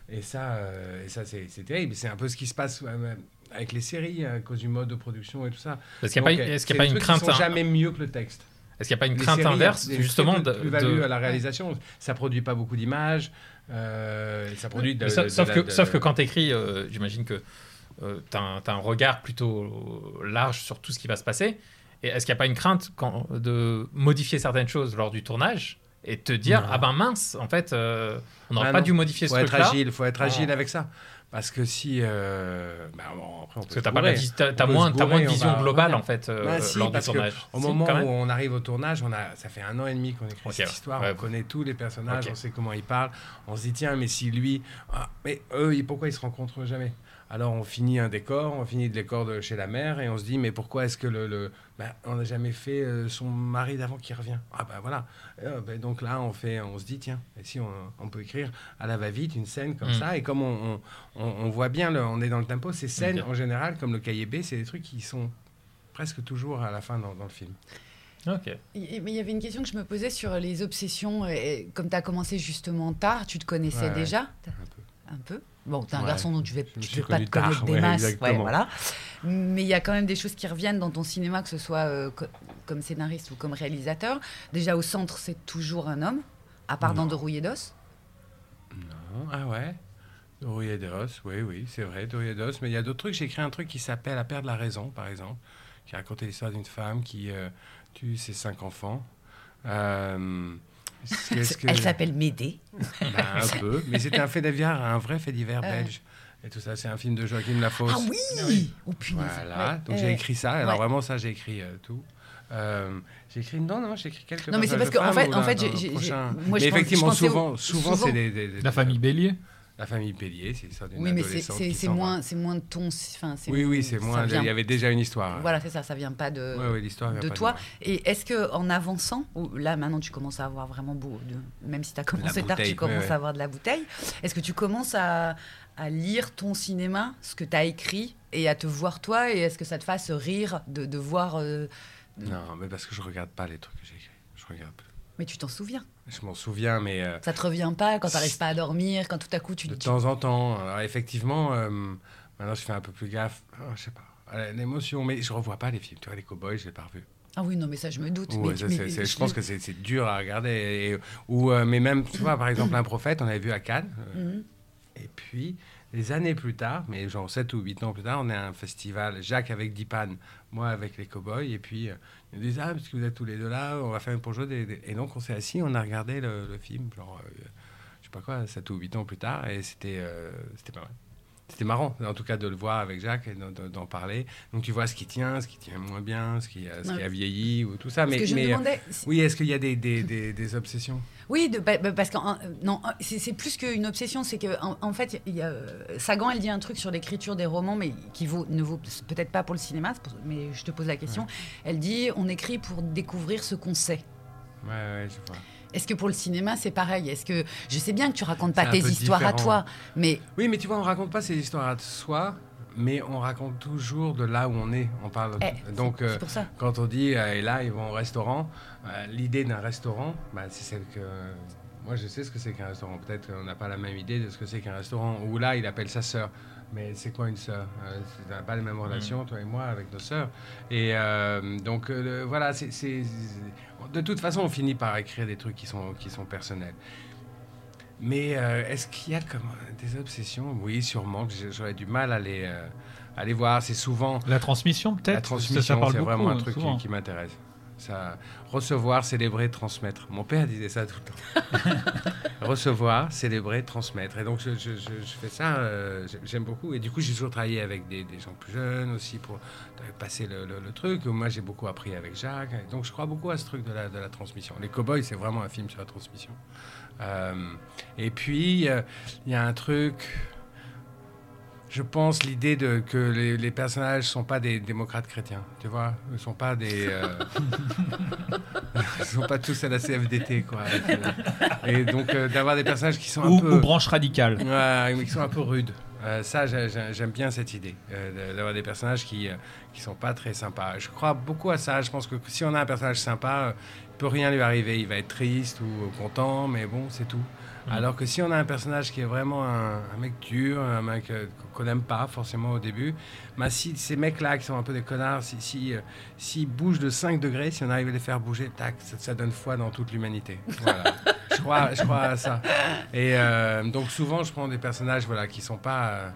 Et ça c'est terrible. C'est un peu ce qui se passe avec les séries à cause du mode de production et tout ça. Est-ce qu'il n'y a pas une crainte? Ils sont jamais mieux que le texte. Est-ce qu'il n'y a pas une crainte inverse, justement, de plus-value à la réalisation? Ça produit pas beaucoup d'images. Ça produit sauf que quand tu écris, j'imagine que tu as un regard plutôt large sur tout ce qui va se passer. Et est-ce qu'il n'y a pas une crainte de modifier certaines choses lors du tournage et te dire ah ben mince, en fait, on n'aurait pas dû modifier ce truc-là. Il faut être agile avec ça. Parce que si... après on peut t'as moins de vision globale, en fait, lors du tournage. Au moment où on arrive au tournage, ça fait 1 an et demi qu'on écrit cette histoire, on connaît tous les personnages, on sait comment ils parlent, on se dit tiens, mais si lui... mais eux, pourquoi ils se rencontrent jamais? Alors on finit le décor de chez la mère et on se dit mais pourquoi est-ce que on n'a jamais fait son mari d'avant qui revient? Voilà. Donc là on se dit tiens, et si on peut écrire à la va-vite une scène comme ça, et comme on voit bien, on est dans le tempo, ces scènes en général comme le cahier B, c'est des trucs qui sont presque toujours à la fin dans le film. Okay. Mais il y avait une question que je me posais sur les obsessions. Comme tu as commencé justement tard, tu te connaissais déjà? Un peu. Bon, t'es un garçon, donc tu ne vais pas te connaître des masses. Voilà. Mais il y a quand même des choses qui reviennent dans ton cinéma, que ce soit comme scénariste ou comme réalisateur. Déjà, au centre, c'est toujours un homme, à part dans De rouillé d'os. Non, De rouillé d'os, oui, c'est vrai, De rouillé d'os. Mais il y a d'autres trucs. J'ai écrit un truc qui s'appelle La perdre la raison, par exemple, qui racontait l'histoire d'une femme qui tue ses 5 enfants. Elle s'appelle Médée. Un peu, mais c'était un vrai fait divers belge. Et tout ça, c'est un film de Joachim Lafosse. Ah oui, oh, punaise. Voilà, donc j'ai écrit ça. Alors vraiment, ça, j'ai écrit tout. J'ai écrit j'ai écrit quelques. Non, mais c'est parce qu'en fait, moi, effectivement, souvent, c'est la famille Bélier. La famille Bélier, c'est l'histoire d'une adolescente. Oui, mais c'est moins de ton... Oui, c'est moins... Il y avait déjà une histoire. Voilà, c'est ça, ça vient pas de l'histoire vient de pas toi. De et est-ce qu'en avançant, là maintenant tu commences à avoir vraiment beau, même si tu as commencé tard, tu commences à avoir de la bouteille, est-ce que tu commences à lire ton cinéma, ce que tu as écrit, et à te voir toi, et est-ce que ça te fasse rire de voir... Non, mais parce que je regarde pas les trucs que j'ai écrits. Je regarde plus. Mais tu t'en souviens? Je m'en souviens, mais... Ça te revient pas quand tu n'arrives pas à dormir, quand tout à coup tu... De temps en temps. Alors, effectivement, maintenant je fais un peu plus gaffe. Je sais pas. L'émotion, mais je revois pas les films. Tu vois, les cow-boys, je l'ai pas revu. Ah oui, non, mais ça, je me doute. Je pense que c'est dur à regarder. Mais même, tu vois, par exemple, Un prophète, on avait vu à Cannes. Et puis, des années plus tard, mais genre 7 ou 8 ans plus tard, on est à un festival, Jacques avec Dipan, moi avec les cow-boys, et puis ils nous disent parce que vous êtes tous les deux là, on va faire une projo. Et donc on s'est assis, on a regardé le film, genre, je sais pas quoi, 7 ou 8 ans plus tard, et c'était pas mal. C'était marrant, en tout cas, de le voir avec Jacques et d'en parler. Donc, tu vois ce qui tient moins bien, ce qui a vieilli, ou tout ça. Mais oui, est-ce qu'il y a des obsessions? Oui, parce que c'est plus qu'une obsession. C'est qu'en fait, Sagan, elle dit un truc sur l'écriture des romans, mais qui ne vaut peut-être pas pour le cinéma, mais je te pose la question. Ouais. Elle dit, on écrit pour découvrir ce qu'on sait. Ouais, je vois. Est-ce que pour le cinéma, c'est pareil? Est-ce que je sais bien que tu racontes pas tes histoires à toi, mais... Oui, mais tu vois, on raconte pas ces histoires à soi, mais on raconte toujours de là où on est. On parle. Donc, c'est pour ça. Quand on dit et là, ils vont au restaurant, l'idée d'un restaurant, c'est celle que... Moi, je sais ce que c'est qu'un restaurant. Peut-être qu'on n'a pas la même idée de ce que c'est qu'un restaurant. Où là, il appelle sa sœur. Mais c'est quoi une sœur? On n'a pas les mêmes relations, toi et moi, avec nos sœurs. Et donc, voilà, de toute façon, on finit par écrire des trucs qui sont personnels. Mais est-ce qu'il y a comme des obsessions? Oui, sûrement, que j'aurais du mal à les voir. C'est souvent... La transmission, peut-être? La transmission, c'est vraiment un truc qui m'intéresse. Ça, recevoir, célébrer, transmettre. Mon père disait ça tout le temps. Recevoir, célébrer, transmettre. Et donc, je fais ça, j'aime beaucoup. Et du coup, j'ai toujours travaillé avec des gens plus jeunes aussi pour passer le truc. Moi, j'ai beaucoup appris avec Jacques. Et donc, je crois beaucoup à ce truc de la transmission. Les Cowboys, c'est vraiment un film sur la transmission. Et puis, il y a un truc... Je pense l'idée que les personnages ne sont pas des démocrates chrétiens, tu vois. Ils ne sont pas des... ils ne sont pas tous à la CFDT, quoi. Et donc, d'avoir des personnages qui sont un peu... Ou branche radicale. Ouais, qui sont un peu rudes. Ça, j'aime bien cette idée, d'avoir des personnages qui sont pas très sympas. Je crois beaucoup à ça. Je pense que si on a un personnage sympa, il peut rien lui arriver. Il va être triste ou content, mais bon, c'est tout. Alors que si on a un personnage qui est vraiment un mec dur, un mec qu'on n'aime pas forcément au début, si ces mecs-là qui sont un peu des connards, s'ils bougent de 5 degrés, si on arrive à les faire bouger, tac, ça donne foi dans toute l'humanité. Voilà. je crois à ça. Et donc souvent, je prends des personnages qui sont pas...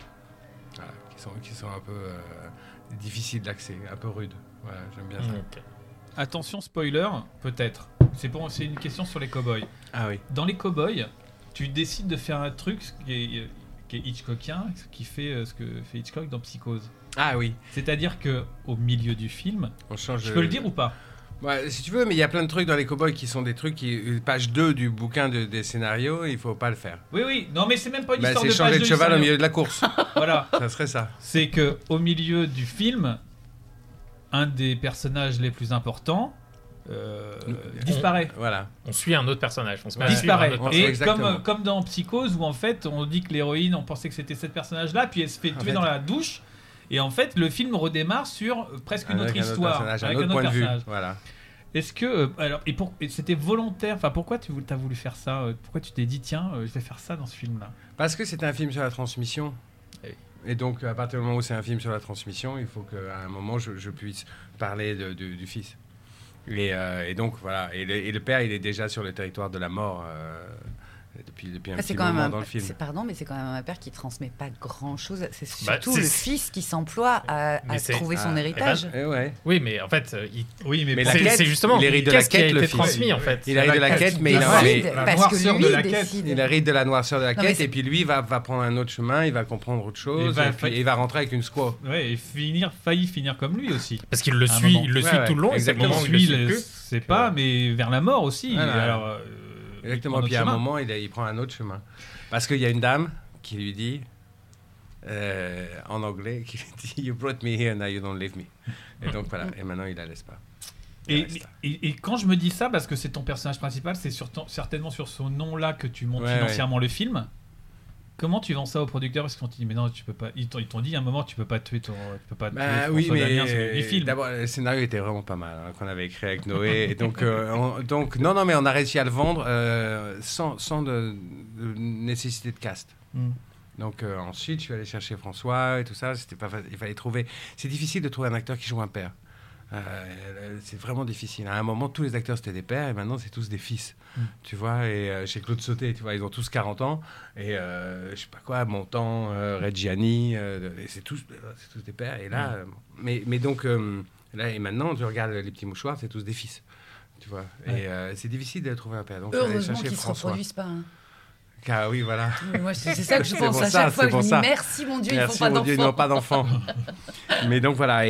qui sont un peu difficiles d'accès, un peu rudes. Voilà, j'aime bien ça. Okay. Attention, spoiler, peut-être. C'est une question sur les cow-boys. Ah oui. Dans les cow-boys, tu décides de faire un truc qui est Hitchcockien, qui fait ce que fait Hitchcock dans Psychose. Ah oui. C'est-à-dire qu'au milieu du film, on change. Je peux le dire ou pas? Ouais, si tu veux, mais il y a plein de trucs dans les cow-boys qui sont des trucs page 2 du bouquin des scénarios, il faut pas le faire. Oui, non mais c'est même pas une histoire de page 2. C'est changer de cheval au milieu de la course. Voilà. Ça serait ça. C'est que au milieu du film, un des personnages les plus importants disparaît. Voilà. On suit un autre personnage. Disparaît. Et comme dans Psychose, où en fait on dit que l'héroïne, on pensait que c'était ce personnage-là, puis elle se fait tuer dans la douche. Et en fait, le film redémarre sur presque une autre histoire, avec un autre point personnage. De vue. Voilà. Est-ce que et c'était volontaire? Enfin, pourquoi tu as voulu faire ça? Pourquoi tu t'es dit tiens, je vais faire ça dans ce film-là? Parce que c'était un film sur la transmission. Et donc, à partir du moment où c'est un film sur la transmission, il faut qu'à un moment je puisse parler du fils. Et donc voilà. Et le père, il est déjà sur le territoire de la mort. Depuis un petit moment dans le film. Pardon, mais c'est quand même un père qui transmet pas grand-chose. C'est surtout le fils qui s'emploie à trouver son héritage. Oui, mais en fait, c'est justement il hérite de la quête, le transmis en fait. Il hérite de la quête, mais parce que lui décide. Il hérite de la noirceur de la quête, et puis lui va prendre un autre chemin, il va comprendre autre chose, et il va rentrer avec une squaw. Ouais, et failli finir comme lui aussi. Parce qu'il le suit, tout le long. Exactement. Il sait pas, mais vers la mort aussi. Alors. Exactement, puis à un moment, il prend un autre chemin. Parce qu'il y a une dame qui lui dit, en anglais, qui lui dit « You brought me here, now you don't leave me ». Et donc voilà, et maintenant il la laisse pas. Et quand je me dis ça, parce que c'est ton personnage principal, c'est certainement sur ce nom-là que tu montes financièrement le film. Comment tu vends ça aux producteurs? Parce qu'ils t'ont dit mais non, tu peux pas. Ils t'ont dit à un moment tu peux pas tuer François Damien du film. D'abord le scénario était vraiment pas mal qu'on avait écrit avec Noé. Et donc non mais on a réussi à le vendre sans de nécessité de cast. Donc ensuite je suis allé chercher François et tout ça. C'était pas facile. Il fallait trouver. C'est difficile de trouver un acteur qui joue un père. C'est vraiment difficile. À un moment, tous les acteurs c'était des pères et maintenant c'est tous des fils. Tu vois, et chez Claude Sauté, tu vois, ils ont tous 40 ans et je sais pas quoi, Montand, Reggiani, c'est tous des pères. Et là, mais donc là et maintenant, tu regardes les petits mouchoirs, c'est tous des fils. Tu vois, et c'est difficile de trouver un père. Donc heureusement qu'ils se reproduisent pas. Ah oui, voilà. Moi, c'est ça que je pense à chaque fois. Je me dis merci mon Dieu, merci, ils font pas d'enfants. Ils n'ont pas d'enfants. Mais donc voilà,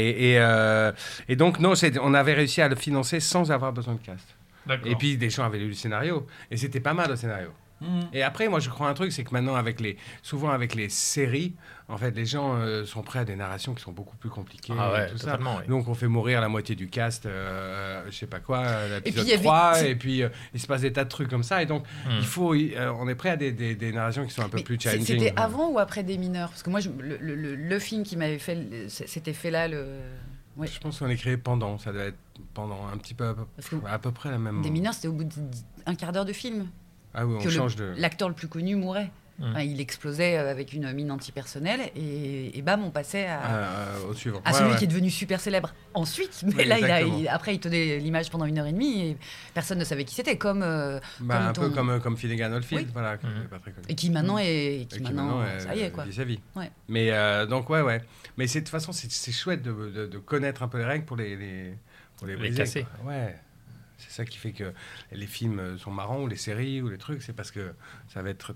et donc non, on avait réussi à le financer sans avoir besoin de cast. D'accord. Et puis des gens avaient lu le scénario et c'était pas mal le scénario. Et après, moi je crois un truc, c'est que maintenant souvent avec les séries, en fait, les gens sont prêts à des narrations qui sont beaucoup plus compliquées. Tout ça. Ouais. Donc on fait mourir la moitié du cast, je sais pas quoi, l'épisode 3, et puis il se passe des tas de trucs comme ça. Et donc on est prêt à des narrations qui sont un peu plus challenging. C'était avant ou après Des Mineurs? Parce que moi, le film qui m'avait fait, c'était fait là. Ouais. Je pense qu'on est créé pendant, ça doit être pendant un petit peu à peu près la même. Des Mineurs, c'était au bout d'un quart d'heure de film. Ah oui, on change l'acteur le plus connu mourait. Enfin, il explosait avec une mine antipersonnelle et bam, on passait au suivant. À celui qui est devenu super célèbre ensuite. Mais là, après, il tenait l'image pendant 1h30 et personne ne savait qui c'était. Un peu comme Finnegan Oldfield, voilà, qui n'est pas très connu. Et qui maintenant ça y est, quoi. Vit sa vie. Ouais. Mais donc, ouais. Mais de toute façon, c'est chouette de connaître un peu les règles pour les casser. Ouais. C'est ça qui fait que les films sont marrants ou les séries ou les trucs, c'est parce que ça va être,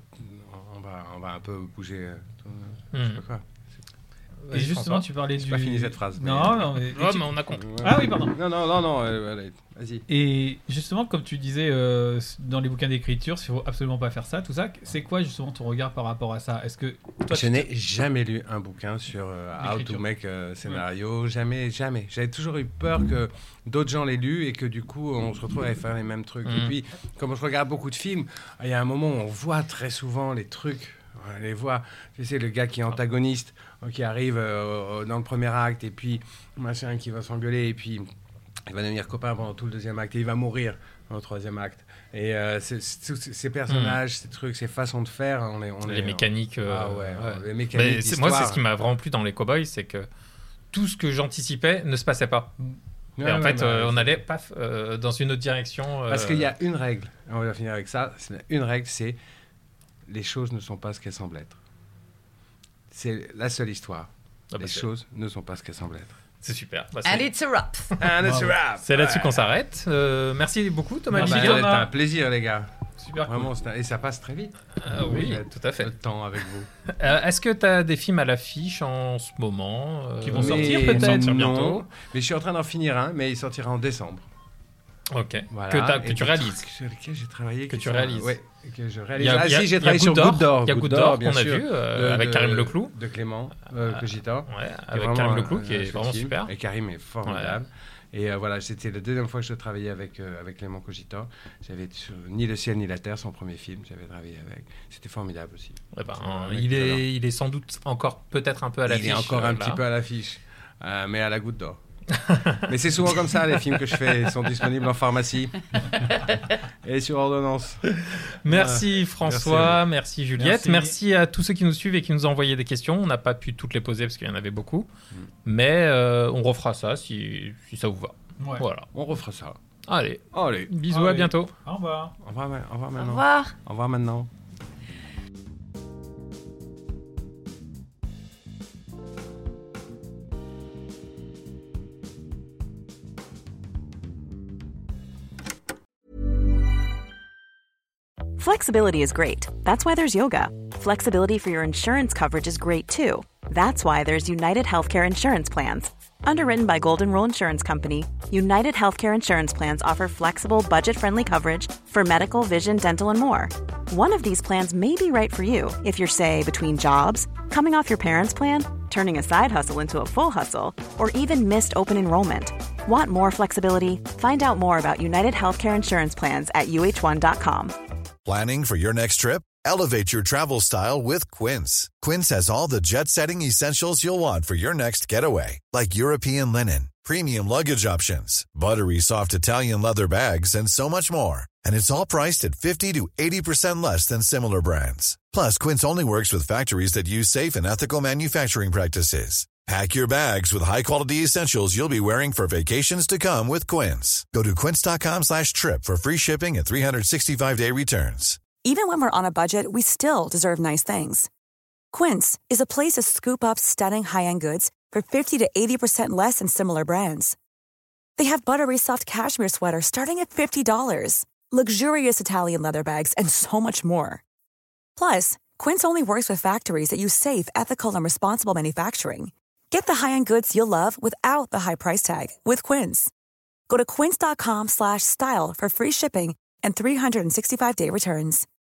on va un peu bouger, je sais pas quoi. Et justement, tu parlais J'ai pas fini cette phrase. Non, mais on a compris. Ah oui, pardon. Non, allez, vas-y. Et justement, comme tu disais dans les bouquins d'écriture, il faut absolument pas faire ça, tout ça. C'est quoi justement ton regard par rapport à ça? Est-ce que toi, je n'ai jamais lu un bouquin sur how to make a scénario, jamais. J'avais toujours eu peur que d'autres gens l'aient lu et que du coup, on se retrouve à faire les mêmes trucs. Et puis, comme je regarde beaucoup de films, il y a un moment où on voit très souvent les trucs. On les voit, tu sais, le gars qui est antagoniste, qui arrive dans le premier acte, et puis machin qui va s'engueuler, et puis il va devenir copain pendant tout le deuxième acte, et il va mourir au troisième acte. Et ces personnages, ces trucs, ces façons de faire, les mécaniques. Les mécaniques. Moi, c'est ce qui m'a vraiment plu dans les Cowboys, c'est que tout ce que j'anticipais ne se passait pas. Et en fait, on allait dans une autre direction. Parce qu'il y a une règle, on va finir avec ça. Une règle, c'est les choses ne sont pas ce qu'elles semblent être. C'est la seule histoire. Les choses ne sont pas ce qu'elles semblent être. C'est super. And it's a wrap. C'est là-dessus qu'on s'arrête. Merci beaucoup, Thomas. C'était un plaisir, les gars. Super vraiment, cool. Et ça passe très vite. Oui, tout à fait. Le temps avec vous. Est-ce que tu as des films à l'affiche en ce moment qui vont sortir peut-être bientôt? Mais je suis en train d'en finir un, mais il sortira en décembre. Ok. Voilà. Que tu réalises. Sur lesquels j'ai travaillé. Que tu réalises. Oui, que je réalise. J'ai travaillé sur Goutte d'Or. Il y a Goutte d'Or qu'on a vu avec Karim Leclou. De Clément Cogita. Ouais, avec Karim Leclou qui est vraiment super. Et Karim est formidable. Et voilà, c'était la deuxième fois que je travaillais avec Clément Cogita. J'avais ni le ciel ni la terre, son premier film, j'avais travaillé avec. C'était formidable aussi. Il est sans doute encore peut-être un peu à l'affiche. Il est encore un petit peu à l'affiche, mais à la Goutte d'Or. Mais c'est souvent comme ça, les films que je fais, ils sont disponibles en pharmacie et sur ordonnance. Merci François, merci Juliette, merci à tous ceux qui nous suivent et qui nous ont envoyé des questions. On n'a pas pu toutes les poser parce qu'il y en avait beaucoup, mais on refera ça si ça vous va. Ouais. Voilà, on refera ça. Allez. Bisous, à bientôt. Au revoir. Au revoir maintenant. Au revoir. Au revoir maintenant. Flexibility is great. That's why there's yoga. Flexibility for your insurance coverage is great too. That's why there's United Healthcare Insurance Plans. Underwritten by Golden Rule Insurance Company, United Healthcare Insurance Plans offer flexible, budget-friendly coverage for medical, vision, dental, and more. One of these plans may be right for you if you're, say, between jobs, coming off your parents' plan, turning a side hustle into a full hustle, or even missed open enrollment. Want more flexibility? Find out more about United Healthcare Insurance Plans at uh1.com. Planning for your next trip? Elevate your travel style with Quince. Quince has all the jet-setting essentials you'll want for your next getaway, like European linen, premium luggage options, buttery soft Italian leather bags, and so much more. And it's all priced at 50 to 80% less than similar brands. Plus, Quince only works with factories that use safe and ethical manufacturing practices. Pack your bags with high-quality essentials you'll be wearing for vacations to come with Quince. Go to quince.com/trip for free shipping and 365-day returns. Even when we're on a budget, we still deserve nice things. Quince is a place to scoop up stunning high-end goods for 50 to 80% less than similar brands. They have buttery soft cashmere sweaters starting at $50, luxurious Italian leather bags, and so much more. Plus, Quince only works with factories that use safe, ethical, and responsible manufacturing. Get the high-end goods you'll love without the high price tag with Quince. Go to quince.com/style for free shipping and 365-day returns.